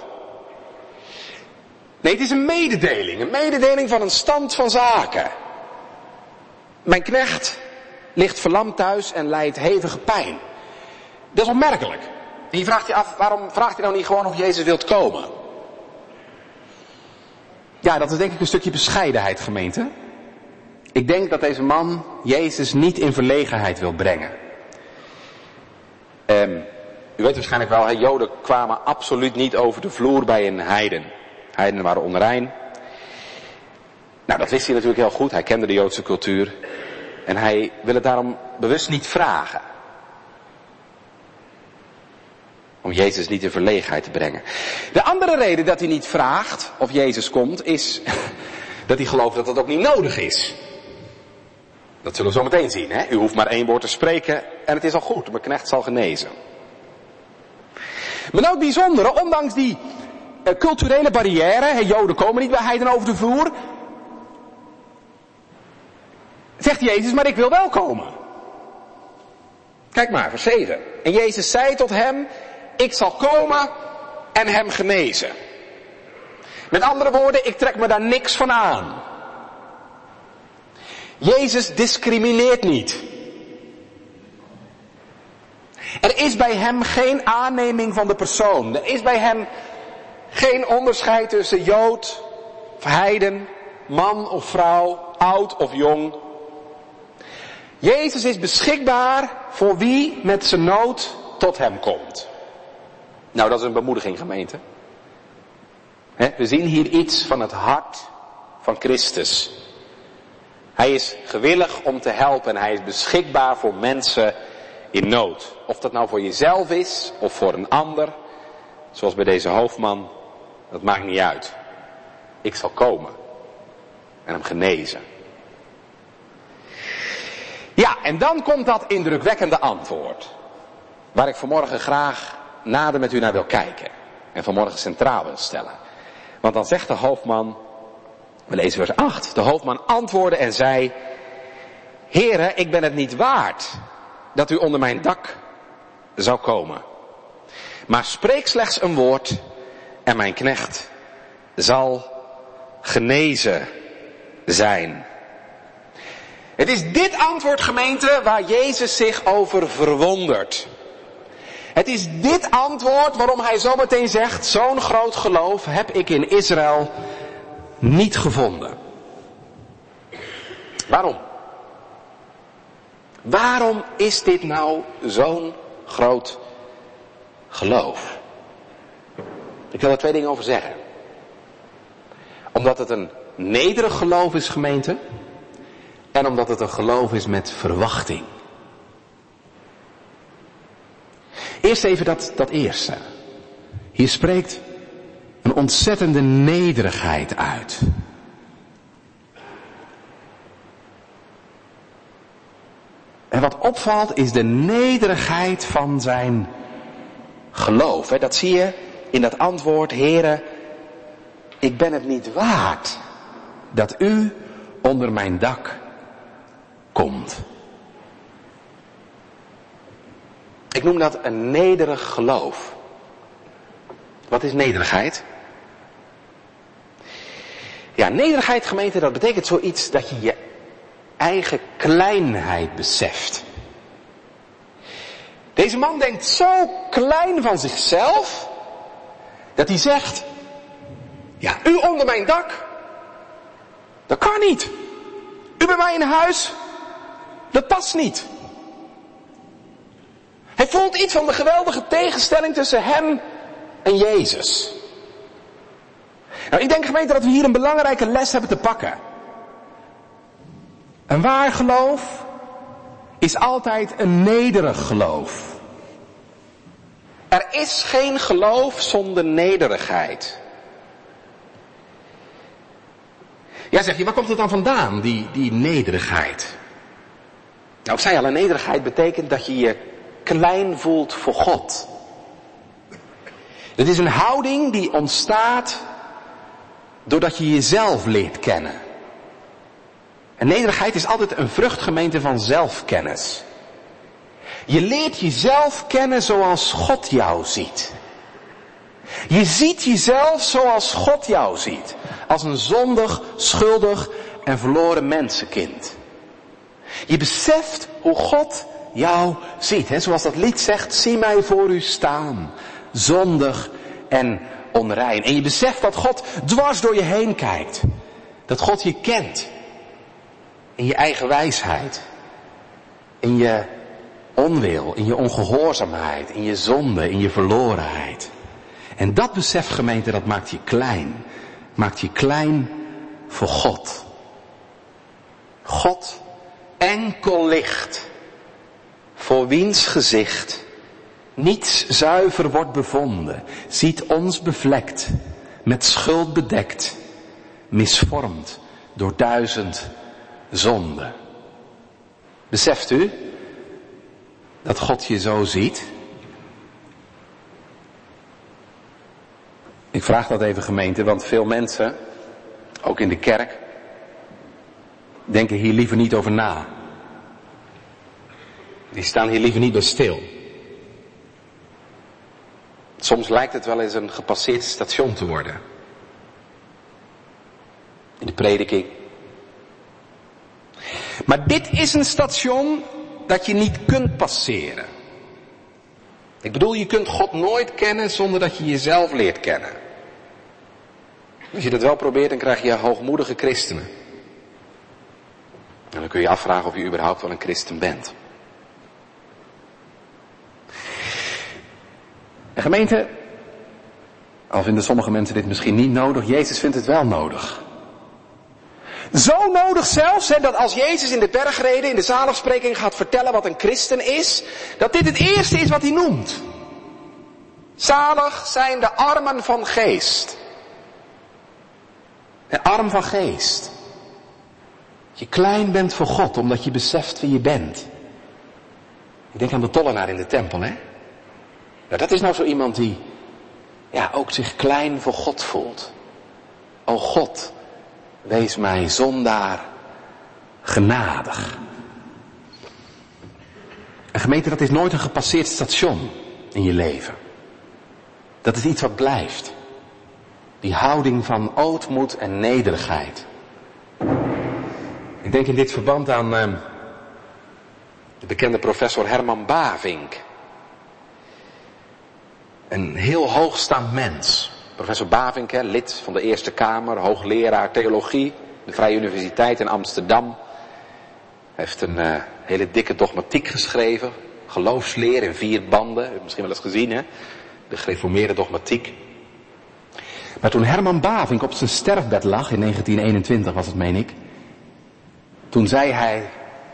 Nee, het is een mededeling. Een mededeling van een stand van zaken. Mijn knecht ligt verlamd thuis en lijdt hevige pijn. Dat is opmerkelijk. En je vraagt je af, waarom vraagt hij nou niet gewoon of Jezus wilt komen? Ja, dat is denk ik een stukje bescheidenheid, gemeente. Ik denk dat deze man Jezus niet in verlegenheid wil brengen. U weet waarschijnlijk wel, Joden kwamen absoluut niet over de vloer bij een heiden. Heidenen waren onrein. Nou, dat wist hij natuurlijk heel goed. Hij kende de Joodse cultuur. En hij wil het daarom bewust niet vragen. Om Jezus niet in verlegenheid te brengen. De andere reden dat hij niet vraagt of Jezus komt is dat hij gelooft dat dat ook niet nodig is. Dat zullen we zo meteen zien. Hè? U hoeft maar 1 woord te spreken en het is al goed. Mijn knecht zal genezen. Maar nou het bijzondere, ondanks die culturele barrière, Joden komen niet bij heidenen over de vloer, zegt Jezus, maar ik wil wel komen. Kijk maar, vers 7. En Jezus zei tot hem, ik zal komen en hem genezen. Met andere woorden, ik trek me daar niks van aan. Jezus discrimineert niet. Er is bij hem geen aanneming van de persoon. Er is bij hem geen onderscheid tussen Jood of heiden, man of vrouw, oud of jong. Jezus is beschikbaar voor wie met zijn nood tot hem komt. Nou, dat is een bemoediging, gemeente. We zien hier iets van het hart van Christus. Hij is gewillig om te helpen en hij is beschikbaar voor mensen in nood. Of dat nou voor jezelf is of voor een ander, zoals bij deze hoofdman, dat maakt niet uit. Ik zal komen en hem genezen. Ja, en dan komt dat indrukwekkende antwoord, waar ik vanmorgen graag nader met u naar wil kijken en vanmorgen centraal wil stellen. Want dan zegt de hoofdman, we lezen vers 8, de hoofdman antwoordde en zei, Heere, ik ben het niet waard dat u onder mijn dak zou komen. Maar spreek slechts een woord en mijn knecht zal genezen zijn. Het is dit antwoord, gemeente, waar Jezus zich over verwondert. Het is dit antwoord waarom hij zo meteen zegt, zo'n groot geloof heb ik in Israël niet gevonden. Waarom? Waarom is dit nou zo'n groot geloof? Ik wil er 2 dingen over zeggen. Omdat het een nederig geloof is, gemeente. En omdat het een geloof is met verwachting. Eerst even dat eerste. Hier spreekt een ontzettende nederigheid uit. En wat opvalt is de nederigheid van zijn geloof. Dat zie je in dat antwoord, Heere, ik ben het niet waard dat u onder mijn dak komt. Ik noem dat een nederig geloof. Wat is nederigheid? Ja, nederigheid, gemeente, dat betekent zoiets dat je je eigen kleinheid beseft. Deze man denkt zo klein van zichzelf, dat hij zegt, ja, u onder mijn dak, dat kan niet. U bij mij in huis, dat past niet. Hij voelt iets van de geweldige tegenstelling tussen hem en Jezus. Nou, ik denk, gemeente, dat we hier een belangrijke les hebben te pakken. Een waar geloof is altijd een nederig geloof. Er is geen geloof zonder nederigheid. Ja, zeg je, waar komt het dan vandaan, die nederigheid? Nou, ik zei al, een nederigheid betekent dat je je klein voelt voor God. Het is een houding die ontstaat doordat je jezelf leert kennen. En nederigheid is altijd een vrucht, gemeente, van zelfkennis. Je leert jezelf kennen zoals God jou ziet. Je ziet jezelf zoals God jou ziet. Als een zondig, schuldig en verloren mensenkind. Je beseft hoe God jou ziet. Zoals dat lied zegt, zie mij voor u staan. Zondig en onrein. En je beseft dat God dwars door je heen kijkt. Dat God je kent. In je eigen wijsheid. In je onwil, in je ongehoorzaamheid, in je zonde, in je verlorenheid. En dat besef, gemeente, dat maakt je klein. Maakt je klein voor God. God, enkel licht, voor wiens gezicht niets zuiver wordt bevonden, ziet ons bevlekt, met schuld bedekt, misvormd door 1000 zonden. Beseft u dat God je zo ziet? Ik vraag dat even, gemeente, want veel mensen, ook in de kerk, denken hier liever niet over na. Die staan hier liever niet bij stil. Soms lijkt het wel eens een gepasseerd station te worden. In de prediking. Maar dit is een station dat je niet kunt passeren. Ik bedoel, je kunt God nooit kennen zonder dat je jezelf leert kennen. Als je dat wel probeert, dan krijg je hoogmoedige christenen. En dan kun je je afvragen of je überhaupt wel een christen bent. En gemeente, al vinden sommige mensen dit misschien niet nodig, Jezus vindt het wel nodig. Zo nodig zelfs, dat als Jezus in de bergreden, in de zaligspreking gaat vertellen wat een christen is, dat dit het eerste is wat hij noemt. Zalig zijn de armen van geest. De arm van geest. Dat je klein bent voor God, omdat je beseft wie je bent. Ik denk aan de tollenaar in de tempel, hè. Nou, dat is nou zo iemand die, ook zich klein voor God voelt. O God, wees mij zondaar genadig. En gemeente, dat is nooit een gepasseerd station in je leven. Dat is iets wat blijft. Die houding van ootmoed en nederigheid. Ik denk in dit verband aan de bekende professor Herman Bavinck. Een heel hoogstaand mens. Professor Bavinck, lid van de Eerste Kamer, hoogleraar theologie, de Vrije Universiteit in Amsterdam. Hij heeft een hele dikke dogmatiek geschreven, geloofsleer in 4 banden, u hebt het misschien wel eens gezien, hè? De gereformeerde dogmatiek. Maar toen Herman Bavinck op zijn sterfbed lag, in 1921 was het, meen ik, toen zei hij: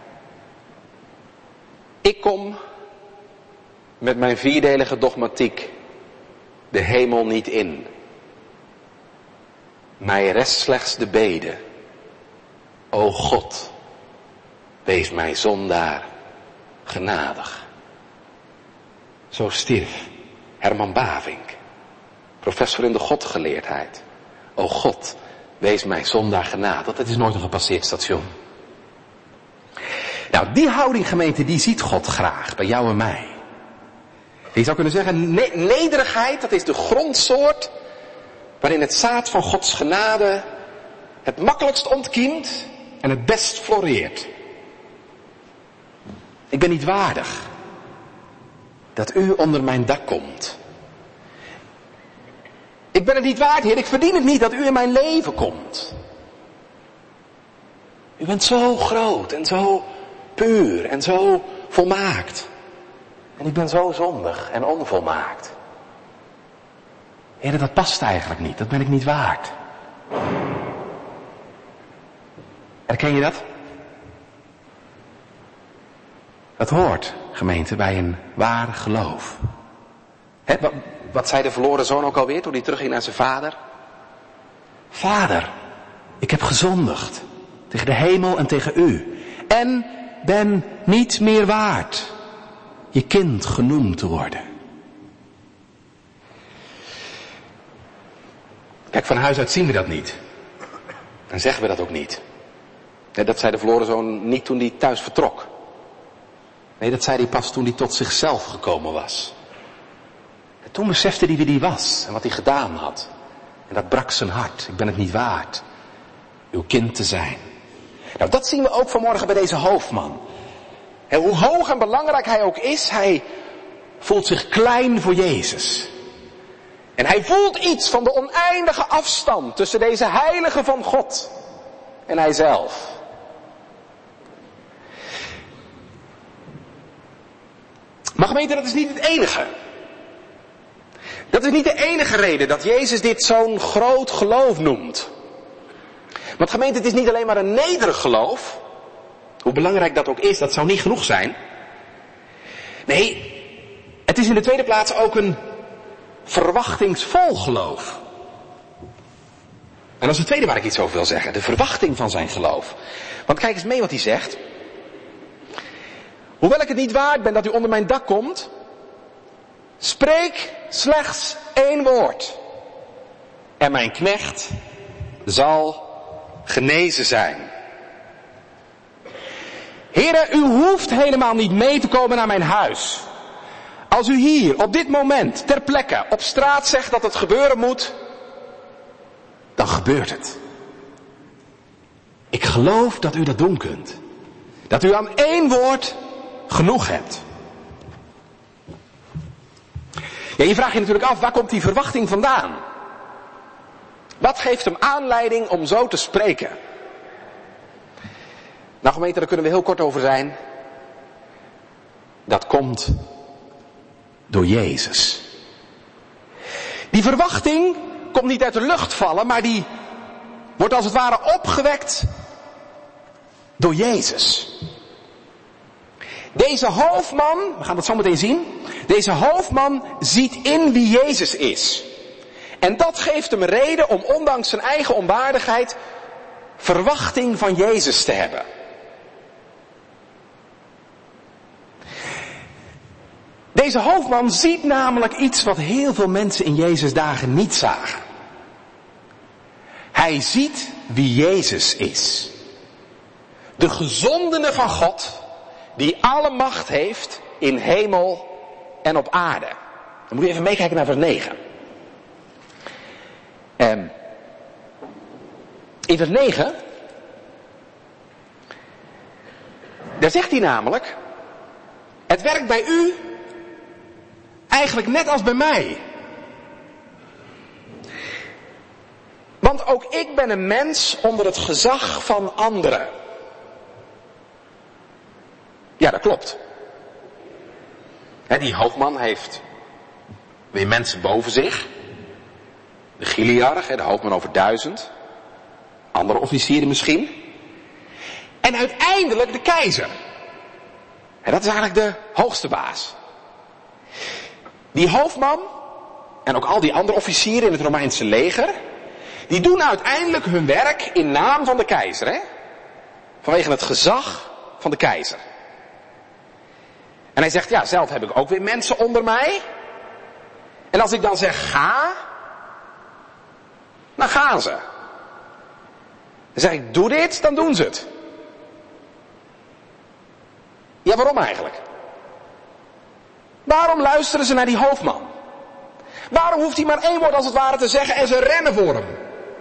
ik kom met mijn 4-delige dogmatiek de hemel niet in. Mij rest slechts de bede. O God, wees mij zondaar genadig. Zo stierf Herman Bavinck, professor in de godgeleerdheid. O God, wees mij zondaar genadig. Dat is nooit een gepasseerd station. Nou, die houding, gemeente, die ziet God graag bij jou en mij. Je zou kunnen zeggen, nederigheid, dat is de grondsoort waarin het zaad van Gods genade het makkelijkst ontkiemt en het best floreert. Ik ben niet waardig dat u onder mijn dak komt. Ik ben het niet waard, Heer, ik verdien het niet dat u in mijn leven komt. U bent zo groot en zo puur en zo volmaakt. En ik ben zo zondig en onvolmaakt. Heer, dat past eigenlijk niet, dat ben ik niet waard. Herken je dat? Dat hoort, gemeente, bij een waar geloof. Wat zei de verloren zoon ook alweer toen hij terugging naar zijn vader? Vader, ik heb gezondigd tegen de hemel en tegen u. En ben niet meer waard je kind genoemd te worden. Kijk, van huis uit zien we dat niet. En zeggen we dat ook niet. Dat zei de verloren zoon niet toen hij thuis vertrok. Nee, dat zei hij pas toen hij tot zichzelf gekomen was. En toen besefte hij wie hij was en wat hij gedaan had. En dat brak zijn hart. Ik ben het niet waard uw kind te zijn. Nou, dat zien we ook vanmorgen bij deze hoofdman. En hoe hoog en belangrijk hij ook is, hij voelt zich klein voor Jezus. En hij voelt iets van de oneindige afstand tussen deze heilige van God en hij zelf. Maar gemeente, dat is niet het enige. Dat is niet de enige reden dat Jezus dit zo'n groot geloof noemt. Want gemeente, het is niet alleen maar een nederig geloof. Hoe belangrijk dat ook is, dat zou niet genoeg zijn. Nee, het is in de tweede plaats ook een verwachtingsvol geloof. En dat is het tweede waar ik iets over wil zeggen. De verwachting van zijn geloof. Want kijk eens mee wat hij zegt. Hoewel ik het niet waard ben dat u onder mijn dak komt, spreek slechts 1 woord. En mijn knecht zal genezen zijn. Heren, u hoeft helemaal niet mee te komen naar mijn huis. Als u hier, op dit moment, ter plekke, op straat zegt dat het gebeuren moet, dan gebeurt het. Ik geloof dat u dat doen kunt. Dat u aan 1 woord genoeg hebt. Ja, je vraagt je natuurlijk af, waar komt die verwachting vandaan? Wat geeft hem aanleiding om zo te spreken? Nou gemeente, daar kunnen we heel kort over zijn. Dat komt door Jezus. Die verwachting komt niet uit de lucht vallen, maar die wordt als het ware opgewekt door Jezus. Deze hoofdman, we gaan dat zo meteen zien, deze hoofdman ziet in wie Jezus is. En dat geeft hem reden om ondanks zijn eigen onwaardigheid verwachting van Jezus te hebben. Deze hoofdman ziet namelijk iets wat heel veel mensen in Jezus' dagen niet zagen. Hij ziet wie Jezus is. De gezondene van God, die alle macht heeft in hemel en op aarde. Dan moet je even meekijken naar vers 9. In vers 9, daar zegt hij namelijk, het werkt bij u eigenlijk net als bij mij. Want ook ik ben een mens onder het gezag van anderen. Ja, dat klopt. Die hoofdman heeft weer mensen boven zich. De Chiliarch, de hoofdman over 1000. Andere officieren misschien. En uiteindelijk de keizer. En dat is eigenlijk de hoogste baas. Die hoofdman en ook al die andere officieren in het Romeinse leger, die doen uiteindelijk hun werk in naam van de keizer. Hè? Vanwege het gezag van de keizer. En hij zegt, ja, zelf heb ik ook weer mensen onder mij. En als ik dan zeg ga, dan gaan ze. Dan zeg ik, doe dit, dan doen ze het. Ja, waarom eigenlijk? Waarom luisteren ze naar die hoofdman? Waarom hoeft hij maar 1 woord als het ware te zeggen en ze rennen voor hem?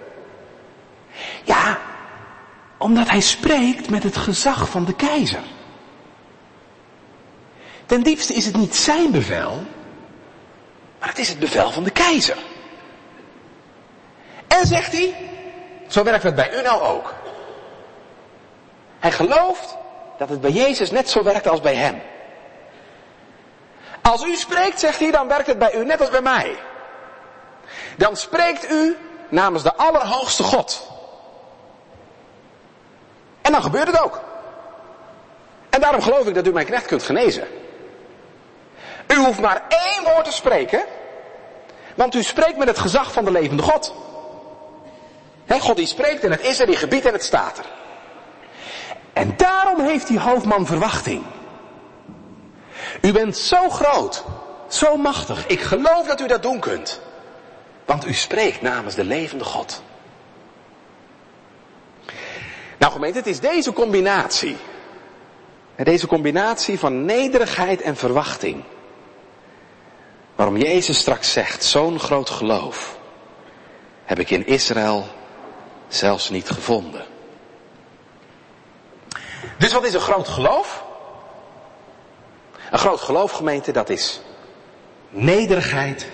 Ja, omdat hij spreekt met het gezag van de keizer. Ten diepste is het niet zijn bevel, maar het is het bevel van de keizer. En zegt hij, zo werkt het bij u nou ook. Hij gelooft dat het bij Jezus net zo werkt als bij hem. Als u spreekt, zegt hij, dan werkt het bij u net als bij mij. Dan spreekt u namens de Allerhoogste God. En dan gebeurt het ook. En daarom geloof ik dat u mijn knecht kunt genezen. U hoeft maar 1 woord te spreken, want u spreekt met het gezag van de levende God. God die spreekt en het is er, die gebiedt en het staat er. En daarom heeft die hoofdman verwachting. U bent zo groot, zo machtig. Ik geloof dat u dat doen kunt. Want u spreekt namens de levende God. Nou gemeente, het is deze combinatie. Deze combinatie van nederigheid en verwachting. Waarom Jezus straks zegt, zo'n groot geloof heb ik in Israël zelfs niet gevonden. Dus wat is een groot geloof? Een groot geloof, gemeente, dat is nederigheid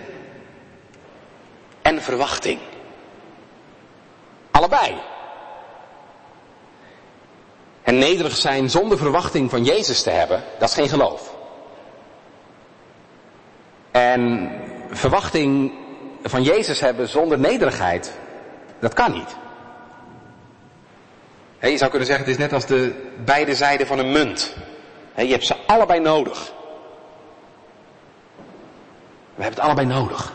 en verwachting. Allebei. En nederig zijn zonder verwachting van Jezus te hebben, dat is geen geloof. En verwachting van Jezus hebben zonder nederigheid, dat kan niet. Je zou kunnen zeggen, het is net als de beide zijden van een munt. Je hebt ze allebei nodig. We hebben het allebei nodig.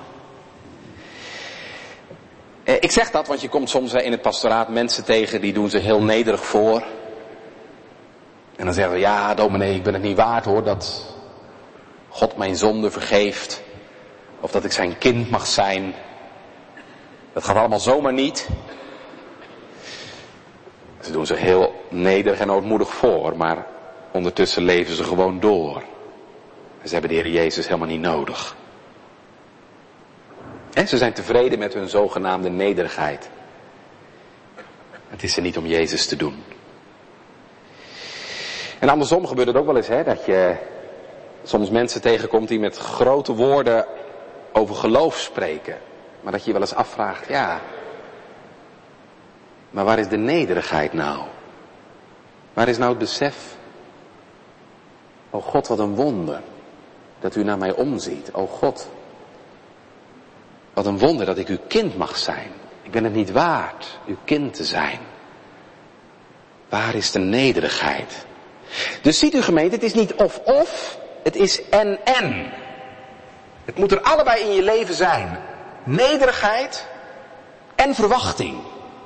Ik zeg dat, want je komt soms in het pastoraat mensen tegen die doen ze heel nederig voor. En dan zeggen we, ja dominee, ik ben het niet waard hoor dat God mijn zonde vergeeft. Of dat ik zijn kind mag zijn. Dat gaat allemaal zomaar niet. Ze doen ze heel nederig en ootmoedig voor, maar ondertussen leven ze gewoon door. Ze hebben de Heer Jezus helemaal niet nodig. En ze zijn tevreden met hun zogenaamde nederigheid. Het is er niet om Jezus te doen. En andersom gebeurt het ook wel eens, dat je soms mensen tegenkomt die met grote woorden over geloof spreken. Maar dat je je wel eens afvraagt, ja, maar waar is de nederigheid nou? Waar is nou het besef? O God, wat een wonder dat u naar mij omziet. O God, wat een wonder dat ik uw kind mag zijn. Ik ben het niet waard uw kind te zijn. Waar is de nederigheid? Dus ziet u gemeente, het is niet of, het is en. Het moet er allebei in je leven zijn. Nederigheid en verwachting.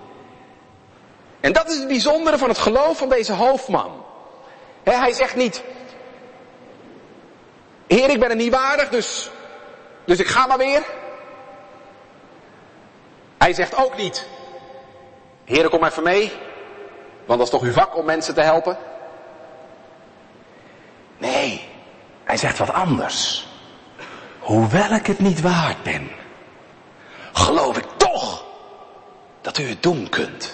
En dat is het bijzondere van het geloof van deze hoofdman. Hij zegt niet, Heer, ik ben het niet waardig, dus ik ga maar weer. Hij zegt ook niet, Heer, kom even mee, want dat is toch uw vak om mensen te helpen. Nee, hij zegt wat anders. Hoewel ik het niet waard ben, geloof ik toch dat u het doen kunt.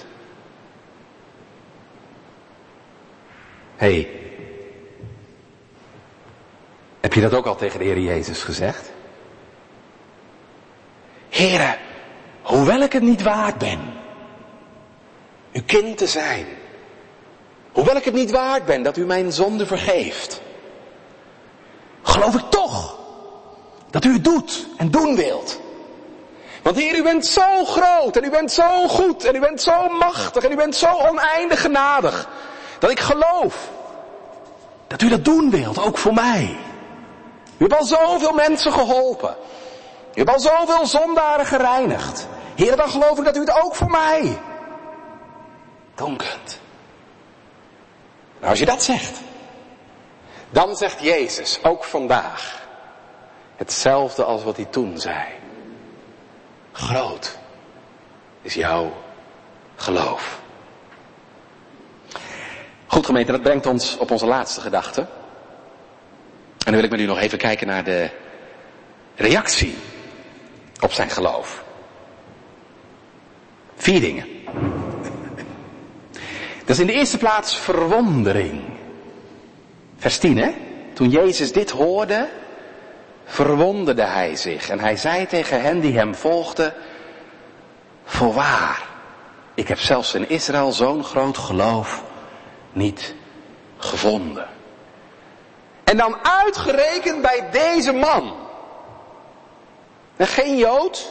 Heb je dat ook al tegen de Heer Jezus gezegd? Heere, hoewel ik het niet waard ben, uw kind te zijn. Hoewel ik het niet waard ben dat u mijn zonde vergeeft. Geloof ik toch dat u het doet en doen wilt. Want Heer, u bent zo groot en u bent zo goed en u bent zo machtig en u bent zo oneindig genadig. Dat ik geloof dat u dat doen wilt, ook voor mij. U hebt al zoveel mensen geholpen. U hebt al zoveel zondaren gereinigd. Heer, dan geloof ik dat u het ook voor mij doen kunt. Nou, als je dat zegt, dan zegt Jezus ook vandaag hetzelfde als wat hij toen zei. Groot is jouw geloof. Goed gemeente, dat brengt ons op onze laatste gedachte. En dan wil ik met u nog even kijken naar de reactie op zijn geloof. 4 dingen. Dat is in de eerste plaats verwondering. Vers 10, hè? Toen Jezus dit hoorde, verwonderde hij zich. En hij zei tegen hen die hem volgden, voorwaar, ik heb zelfs in Israël zo'n groot geloof niet gevonden. En dan uitgerekend bij deze man. En geen Jood,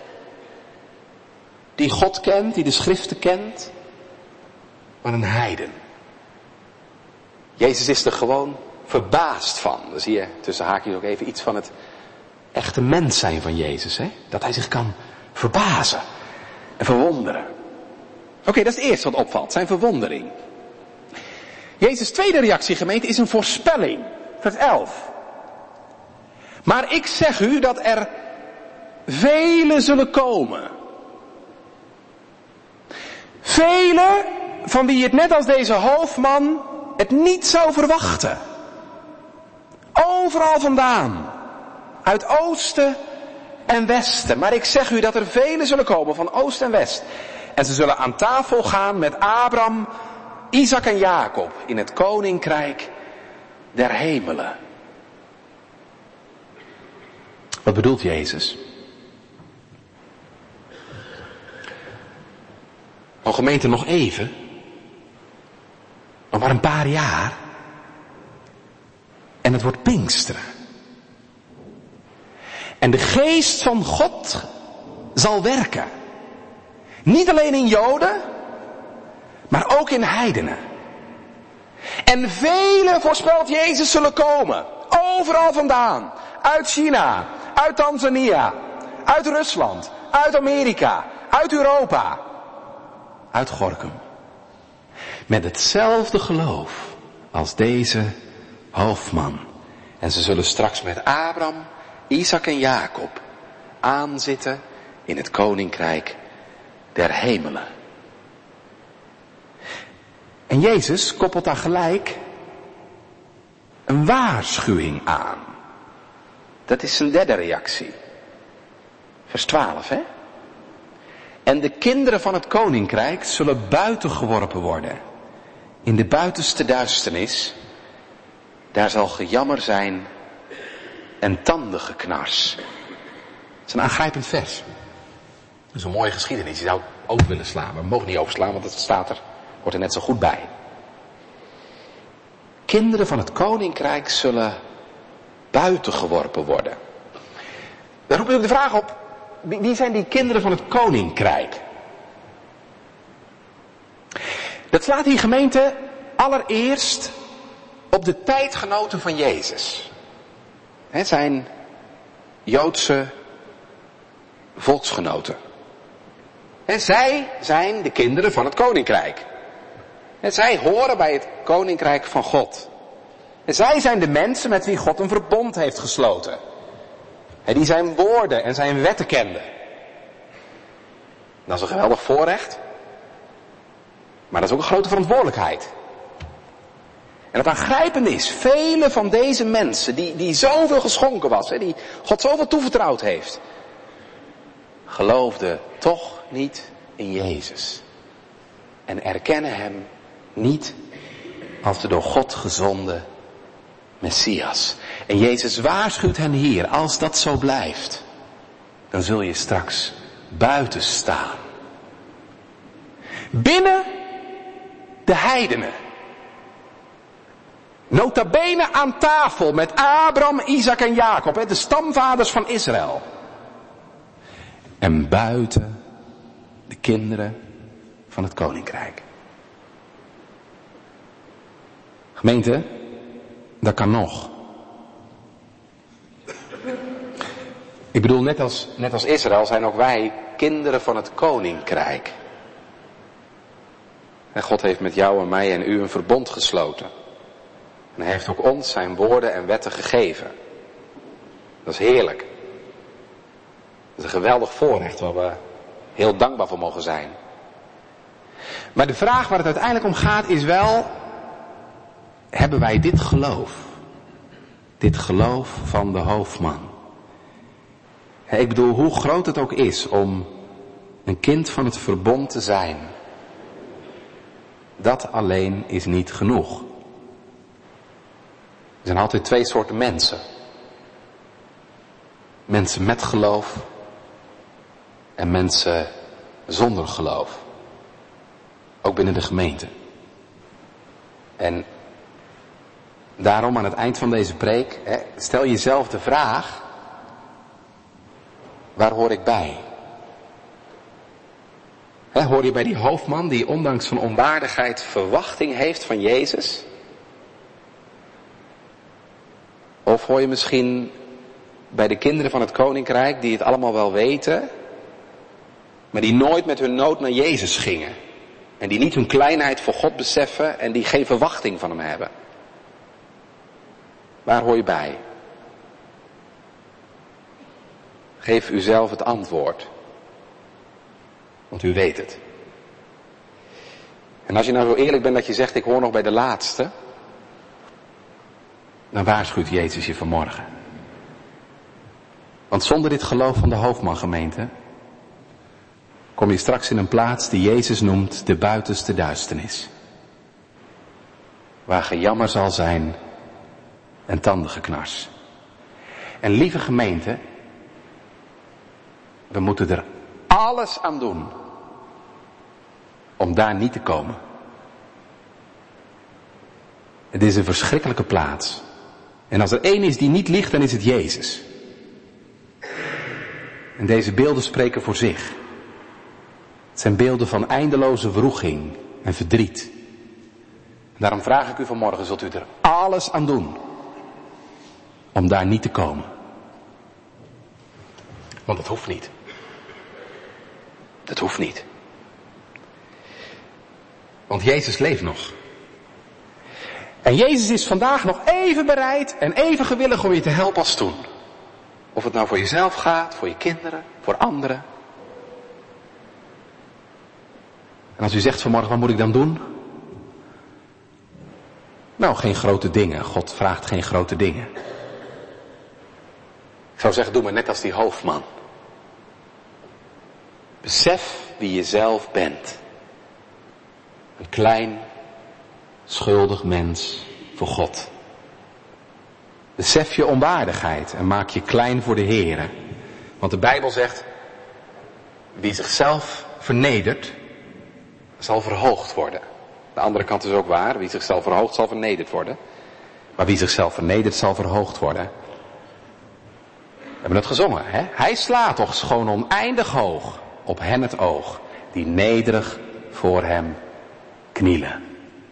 die God kent, die de schriften kent, maar een heiden. Jezus is er gewoon verbaasd van. Dan zie je tussen haakjes ook even iets van het echte mens zijn van Jezus. Hè? Dat hij zich kan verbazen en verwonderen. Oké, dat is het eerste wat opvalt, zijn verwondering. Jezus' tweede reactie, gemeente, is een voorspelling. Vers 11. Maar ik zeg u dat er velen zullen komen. Velen van wie het net als deze hoofdman het niet zou verwachten. Overal vandaan. Uit oosten en westen. Maar ik zeg u dat er velen zullen komen van oost en west. En ze zullen aan tafel gaan met Abraham, Isaac en Jacob in het koninkrijk der hemelen. Wat bedoelt Jezus? Oh gemeente, nog even. Nog maar een paar jaar. En het wordt Pinksteren. En de geest van God zal werken. Niet alleen in Joden, maar ook in heidenen. En velen, voorspelt Jezus, zullen komen. Overal vandaan. Uit China, uit Tanzania, uit Rusland, uit Amerika, uit Europa, uit Gorinchem. Met hetzelfde geloof als deze hoofdman. En ze zullen straks met Abraham, Isaac en Jacob aanzitten in het koninkrijk der hemelen. En Jezus koppelt daar gelijk een waarschuwing aan. Dat is zijn derde reactie. Vers 12, hè? En de kinderen van het koninkrijk zullen buiten geworpen worden. In de buitenste duisternis. Daar zal gejammer zijn en tandengeknars. Dat is een aangrijpend vers. Dat is een mooie geschiedenis. Je zou het ook willen slaan, maar we mogen niet overslaan, want het staat er, hoort er net zo goed bij. Kinderen van het koninkrijk zullen buiten geworpen worden. Dan roep ik de vraag op, wie zijn die kinderen van het koninkrijk? Dat slaat hier, gemeente, allereerst op de tijdgenoten van Jezus. Het zijn Joodse volksgenoten. En zij zijn de kinderen van het koninkrijk. En zij horen bij het koninkrijk van God. En zij zijn de mensen met wie God een verbond heeft gesloten. En die zijn woorden en zijn wetten kenden. Dat is een geweldig voorrecht. Maar dat is ook een grote verantwoordelijkheid. En het aangrijpende is, vele van deze mensen die zoveel geschonken was, die God zoveel toevertrouwd heeft, geloofden toch niet in Jezus. En erkennen hem niet als de door God gezonden Messias. En Jezus waarschuwt hen hier, als dat zo blijft, dan zul je straks buiten staan. Binnen de heidenen. Nota bene aan tafel met Abraham, Isaac en Jacob, de stamvaders van Israël. En buiten de kinderen van het koninkrijk. Gemeente, dat kan nog. Ik bedoel, net als Israël zijn ook wij kinderen van het koninkrijk. En God heeft met jou en mij en u een verbond gesloten. En hij heeft ook ons zijn woorden en wetten gegeven. Dat is heerlijk. Dat is een geweldig voorrecht waar we heel dankbaar voor mogen zijn. Maar de vraag waar het uiteindelijk om gaat is wel, hebben wij dit geloof? Dit geloof van de hoofdman. Ik bedoel, hoe groot het ook is om een kind van het verbond te zijn. Dat alleen is niet genoeg. Er zijn altijd twee soorten mensen. Mensen met geloof en mensen zonder geloof. Ook binnen de gemeente. En daarom aan het eind van deze preek, stel jezelf de vraag, waar hoor ik bij? Hoor je bij die hoofdman die ondanks zijn onwaardigheid verwachting heeft van Jezus? Of hoor je misschien bij de kinderen van het koninkrijk die het allemaal wel weten, maar die nooit met hun nood naar Jezus gingen. En die niet hun kleinheid voor God beseffen en die geen verwachting van hem hebben. Waar hoor je bij? Geef u zelf het antwoord. Want u weet het. En als je nou zo eerlijk bent dat je zegt, ik hoor nog bij de laatste, dan waarschuwt Jezus je vanmorgen. Want zonder dit geloof van de hoofdman, gemeente, kom je straks in een plaats die Jezus noemt de buitenste duisternis. Waar gejammer zal zijn en tandengeknars. En lieve gemeente, we moeten er alles aan doen om daar niet te komen. Het is een verschrikkelijke plaats. En als er één is die niet liegt, dan is het Jezus. En deze beelden spreken voor zich. Het zijn beelden van eindeloze wroeging en verdriet. Daarom vraag ik u vanmorgen, zult u er alles aan doen om daar niet te komen. Want dat hoeft niet. Dat hoeft niet. Want Jezus leeft nog. En Jezus is vandaag nog even bereid en even gewillig om je te helpen als toen. Of het nou voor jezelf gaat, voor je kinderen, voor anderen. En als u zegt vanmorgen, wat moet ik dan doen? Nou, geen grote dingen. God vraagt geen grote dingen. Ik zou zeggen, doe maar net als die hoofdman. Besef wie je zelf bent. Een klein, schuldig mens voor God. Besef je onwaardigheid en maak je klein voor de Heere. Want de Bijbel zegt, wie zichzelf vernedert, zal verhoogd worden. De andere kant is ook waar, wie zichzelf verhoogt zal vernederd worden. Maar wie zichzelf vernedert zal verhoogd worden. We hebben het gezongen, hè? Hij slaat toch gewoon oneindig hoog op hen het oog, die nederig voor hem knielen.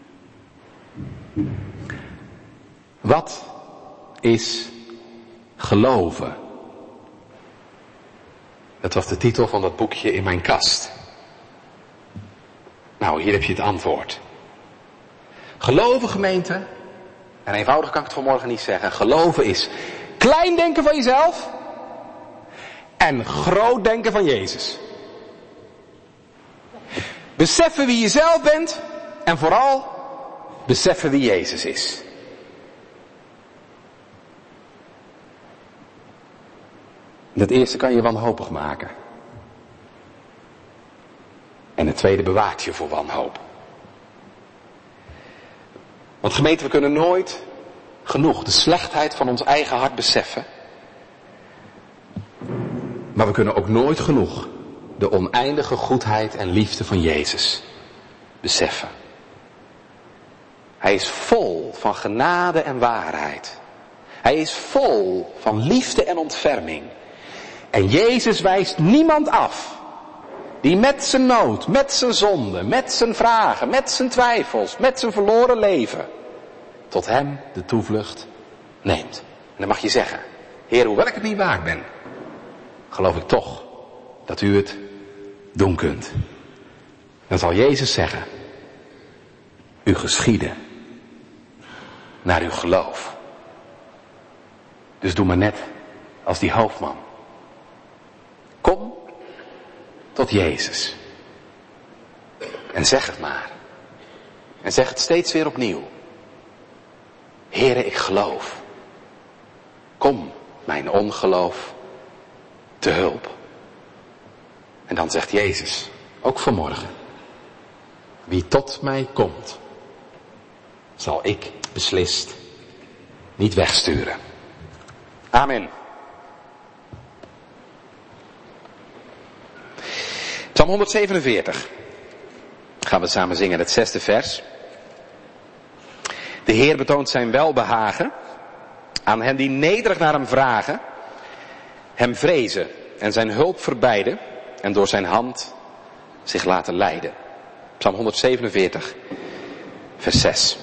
Wat is geloven? Dat was de titel van dat boekje in mijn kast. Nou, hier heb je het antwoord. Geloven, gemeente, en eenvoudig kan ik het vanmorgen niet zeggen. Geloven is klein denken van jezelf en groot denken van Jezus. Beseffen wie je zelf bent en vooral beseffen wie Jezus is. Dat eerste kan je wanhopig maken. En het tweede bewaart je voor wanhoop. Want gemeente, we kunnen nooit genoeg de slechtheid van ons eigen hart beseffen. Maar we kunnen ook nooit genoeg de oneindige goedheid en liefde van Jezus beseffen. Hij is vol van genade en waarheid. Hij is vol van liefde en ontferming. En Jezus wijst niemand af die met zijn nood, met zijn zonde, met zijn vragen, met zijn twijfels, met zijn verloren leven tot hem de toevlucht neemt. En dan mag je zeggen, Heer, hoewel ik het niet waard ben, geloof ik toch dat u het doen kunt. Dan zal Jezus zeggen, u geschieden naar uw geloof. Dus doe maar net als die hoofdman. Kom tot Jezus. En zeg het maar. En zeg het steeds weer opnieuw. Heere, ik geloof. Kom mijn ongeloof te hulp. En dan zegt Jezus, ook vanmorgen. Wie tot mij komt, zal ik beslist niet wegsturen. Amen. Psalm 147. Gaan we samen zingen, het 6e vers. De Heer betoont zijn welbehagen aan hen die nederig naar hem vragen, hem vrezen en zijn hulp verbijden en door zijn hand zich laten leiden. Psalm 147, vers 6.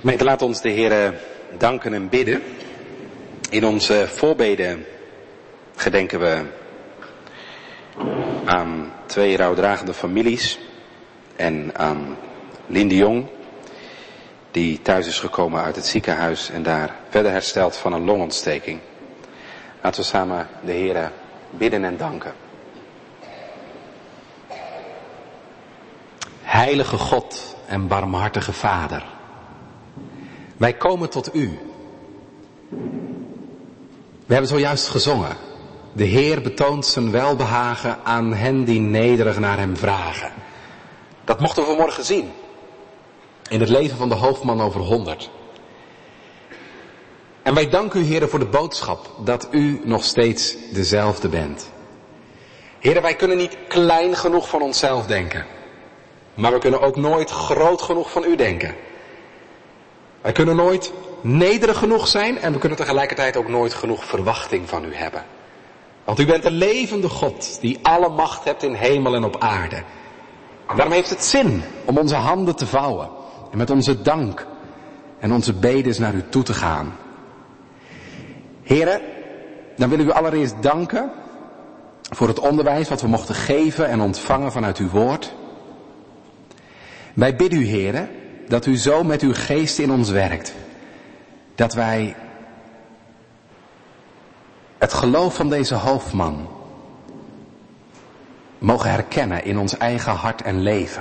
Gemeente, laat ons de Heer danken en bidden. In onze voorbeden gedenken we aan 2 rouwdragende families en aan Lien de Jong, die thuis is gekomen uit het ziekenhuis en daar verder herstelt van een longontsteking. Laten we samen de Heer bidden en danken. Heilige God en barmhartige Vader, wij komen tot u. We hebben zojuist gezongen. De Heer betoont zijn welbehagen aan hen die nederig naar hem vragen. Dat mochten we vanmorgen zien. In het leven van de hoofdman over 100. En wij danken u, Heer, voor de boodschap dat u nog steeds dezelfde bent. Heer, wij kunnen niet klein genoeg van onszelf denken. Maar we kunnen ook nooit groot genoeg van u denken. Wij kunnen nooit nederig genoeg zijn en we kunnen tegelijkertijd ook nooit genoeg verwachting van u hebben. Want u bent de levende God die alle macht hebt in hemel en op aarde. En daarom heeft het zin om onze handen te vouwen en met onze dank en onze bedes naar u toe te gaan. Heren, dan willen we u allereerst danken voor het onderwijs wat we mochten geven en ontvangen vanuit uw woord. Wij bidden u, Heren, dat u zo met uw geest in ons werkt. Dat wij het geloof van deze hoofdman mogen herkennen in ons eigen hart en leven.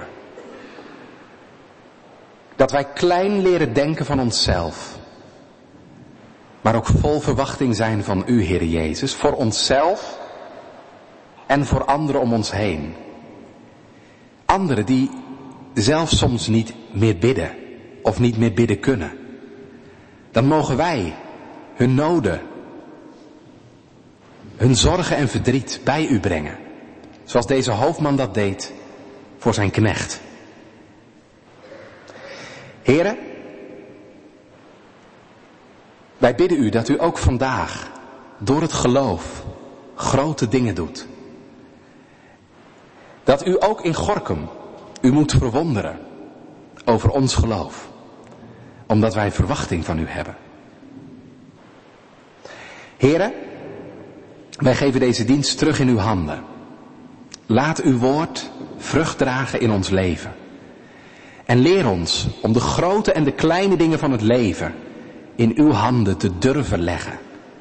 Dat wij klein leren denken van onszelf. Maar ook vol verwachting zijn van u, Heer Jezus. Voor onszelf en voor anderen om ons heen. Anderen die zelf soms niet meer bidden of niet meer bidden kunnen. Dan mogen wij hun noden, hun zorgen en verdriet bij u brengen. Zoals deze hoofdman dat deed voor zijn knecht. Heren, wij bidden u dat u ook vandaag door het geloof grote dingen doet. Dat u ook in Gorinchem u moet verwonderen over ons geloof. Omdat wij verwachting van u hebben. Heren, wij geven deze dienst terug in uw handen. Laat uw woord vrucht dragen in ons leven. En leer ons om de grote en de kleine dingen van het leven in uw handen te durven leggen.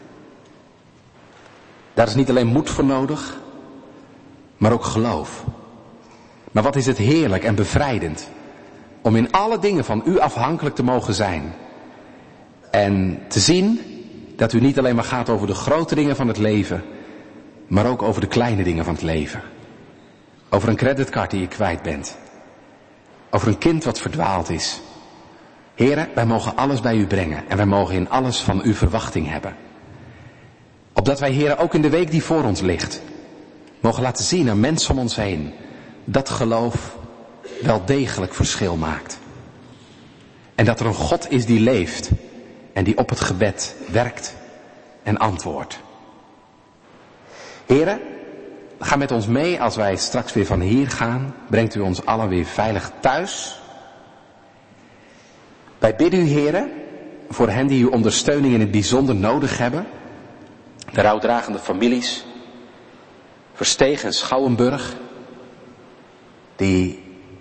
Daar is niet alleen moed voor nodig, maar ook geloof. Maar wat is het heerlijk en bevrijdend om in alle dingen van u afhankelijk te mogen zijn. En te zien dat u niet alleen maar gaat over de grote dingen van het leven, maar ook over de kleine dingen van het leven. Over een creditcard die je kwijt bent. Over een kind wat verdwaald is. Heren, wij mogen alles bij u brengen en wij mogen in alles van u verwachting hebben. Opdat wij, heren, ook in de week die voor ons ligt, mogen laten zien aan mensen om ons heen dat geloof wel degelijk verschil maakt. En dat er een God is die leeft en die op het gebed werkt en antwoordt. Heren, ga met ons mee als wij straks weer van hier gaan. Brengt u ons allen weer veilig thuis. Wij bidden u, heren, voor hen die uw ondersteuning in het bijzonder nodig hebben. De rouwdragende families, Versteeg en Schouwenburg, die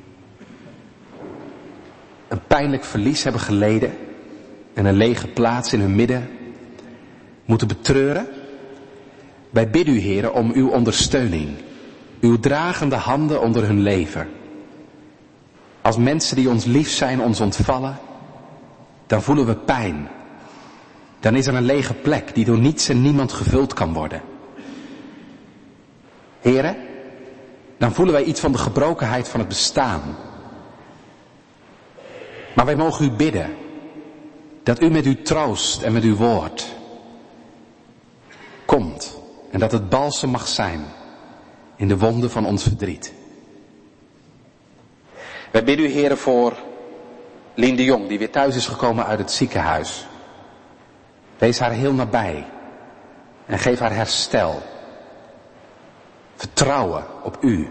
een pijnlijk verlies hebben geleden en een lege plaats in hun midden moeten betreuren. Wij bidden u, heren, om uw ondersteuning, uw dragende handen onder hun leven. Als mensen die ons lief zijn ons ontvallen, dan voelen we pijn. Dan is er een lege plek die door niets en niemand gevuld kan worden. Heren, dan voelen wij iets van de gebrokenheid van het bestaan. Maar wij mogen u bidden dat u met uw troost en met uw woord komt. En dat het balsem mag zijn in de wonden van ons verdriet. Wij bidden u, heren, voor Lien de Jong, die weer thuis is gekomen uit het ziekenhuis. Wees haar heel nabij en geef haar herstel. Vertrouwen op u.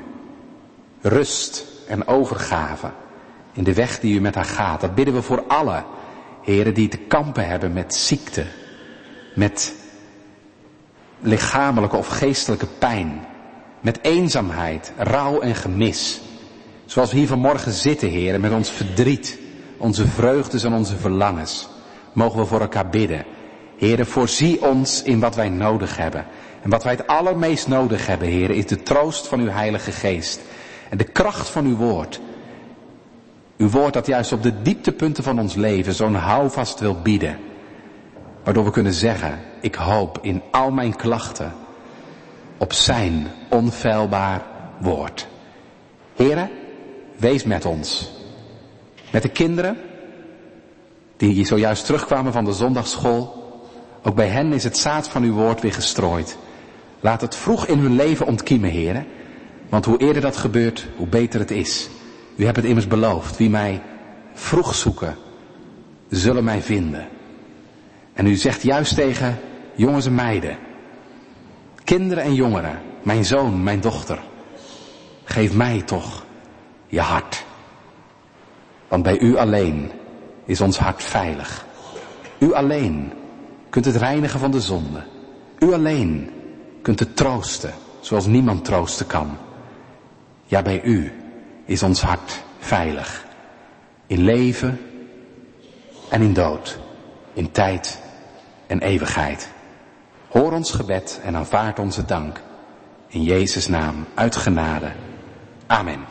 Rust en overgave in de weg die u met haar gaat. Dat bidden we voor allen Heren, die te kampen hebben met ziekte, met lichamelijke of geestelijke pijn, met eenzaamheid, rouw en gemis. Zoals we hier vanmorgen zitten, heren, met ons verdriet, onze vreugdes en onze verlangens, mogen we voor elkaar bidden. Heren, voorzie ons in wat wij nodig hebben. En wat wij het allermeest nodig hebben, heren, is de troost van uw Heilige Geest. En de kracht van uw woord. Uw woord dat juist op de dieptepunten van ons leven zo'n houvast wil bieden. Waardoor we kunnen zeggen, ik hoop in al mijn klachten op zijn onfeilbaar woord. Heren, wees met ons. Met de kinderen die zojuist terugkwamen van de zondagsschool. Ook bij hen is het zaad van uw woord weer gestrooid. Laat het vroeg in hun leven ontkiemen, heren. Want hoe eerder dat gebeurt, hoe beter het is. U hebt het immers beloofd. Wie mij vroeg zoeken, zullen mij vinden. En u zegt juist tegen jongens en meiden, kinderen en jongeren, mijn zoon, mijn dochter, geef mij toch je hart. Want bij u alleen is ons hart veilig. U alleen kunt het reinigen van de zonde. U alleen kunt het troosten, zoals niemand troosten kan. Ja, bij u is ons hart veilig. In leven en in dood. In tijd en eeuwigheid. Hoor ons gebed en aanvaard onze dank. In Jezus' naam, uit genade. Amen.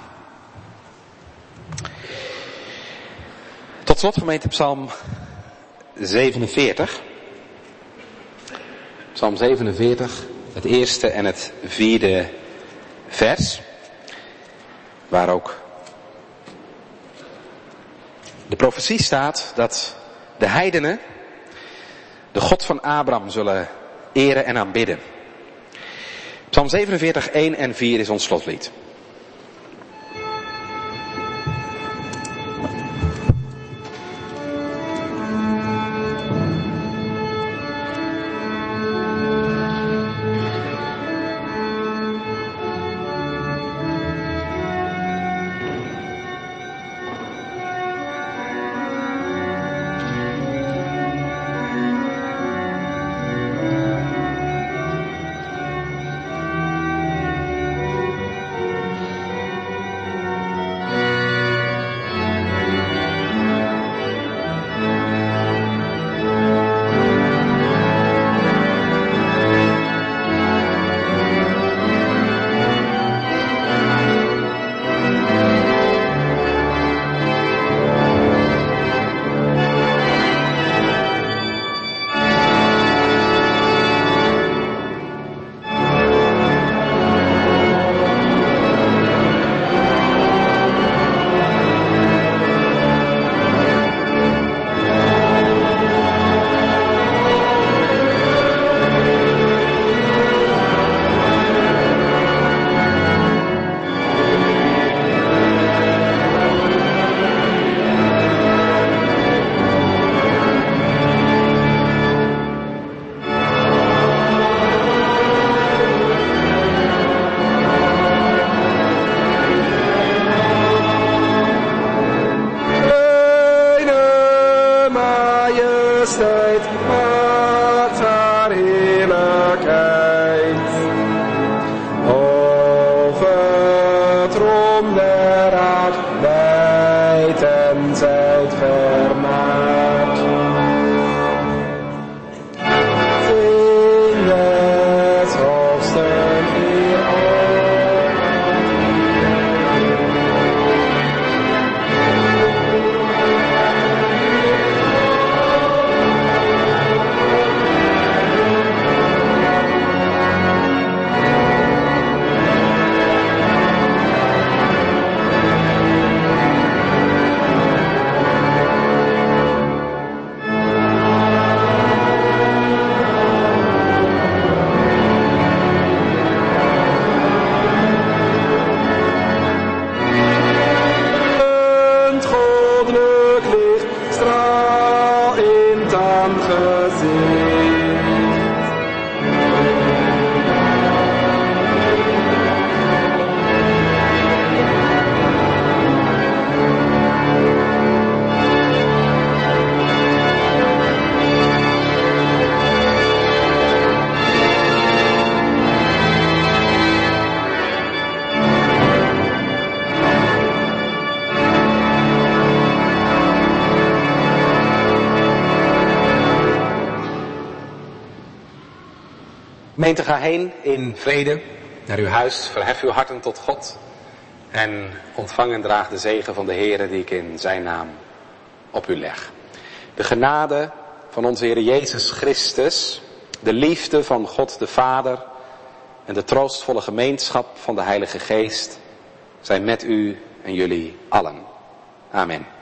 Tot slot gemeente Psalm 47. Psalm 47, Het eerste en het vierde vers. Waar ook de profetie staat dat de heidenen de God van Abraham zullen eren en aanbidden. Psalm 47, 1 en 4 is ons slotlied. Gemeente, ga heen in vrede naar uw huis. Verhef uw harten tot God. En ontvang en draag de zegen van de Heere die ik in zijn naam op u leg. De genade van onze Heer Jezus Christus, de liefde van God de Vader en de troostvolle gemeenschap van de Heilige Geest zijn met u en jullie allen. Amen.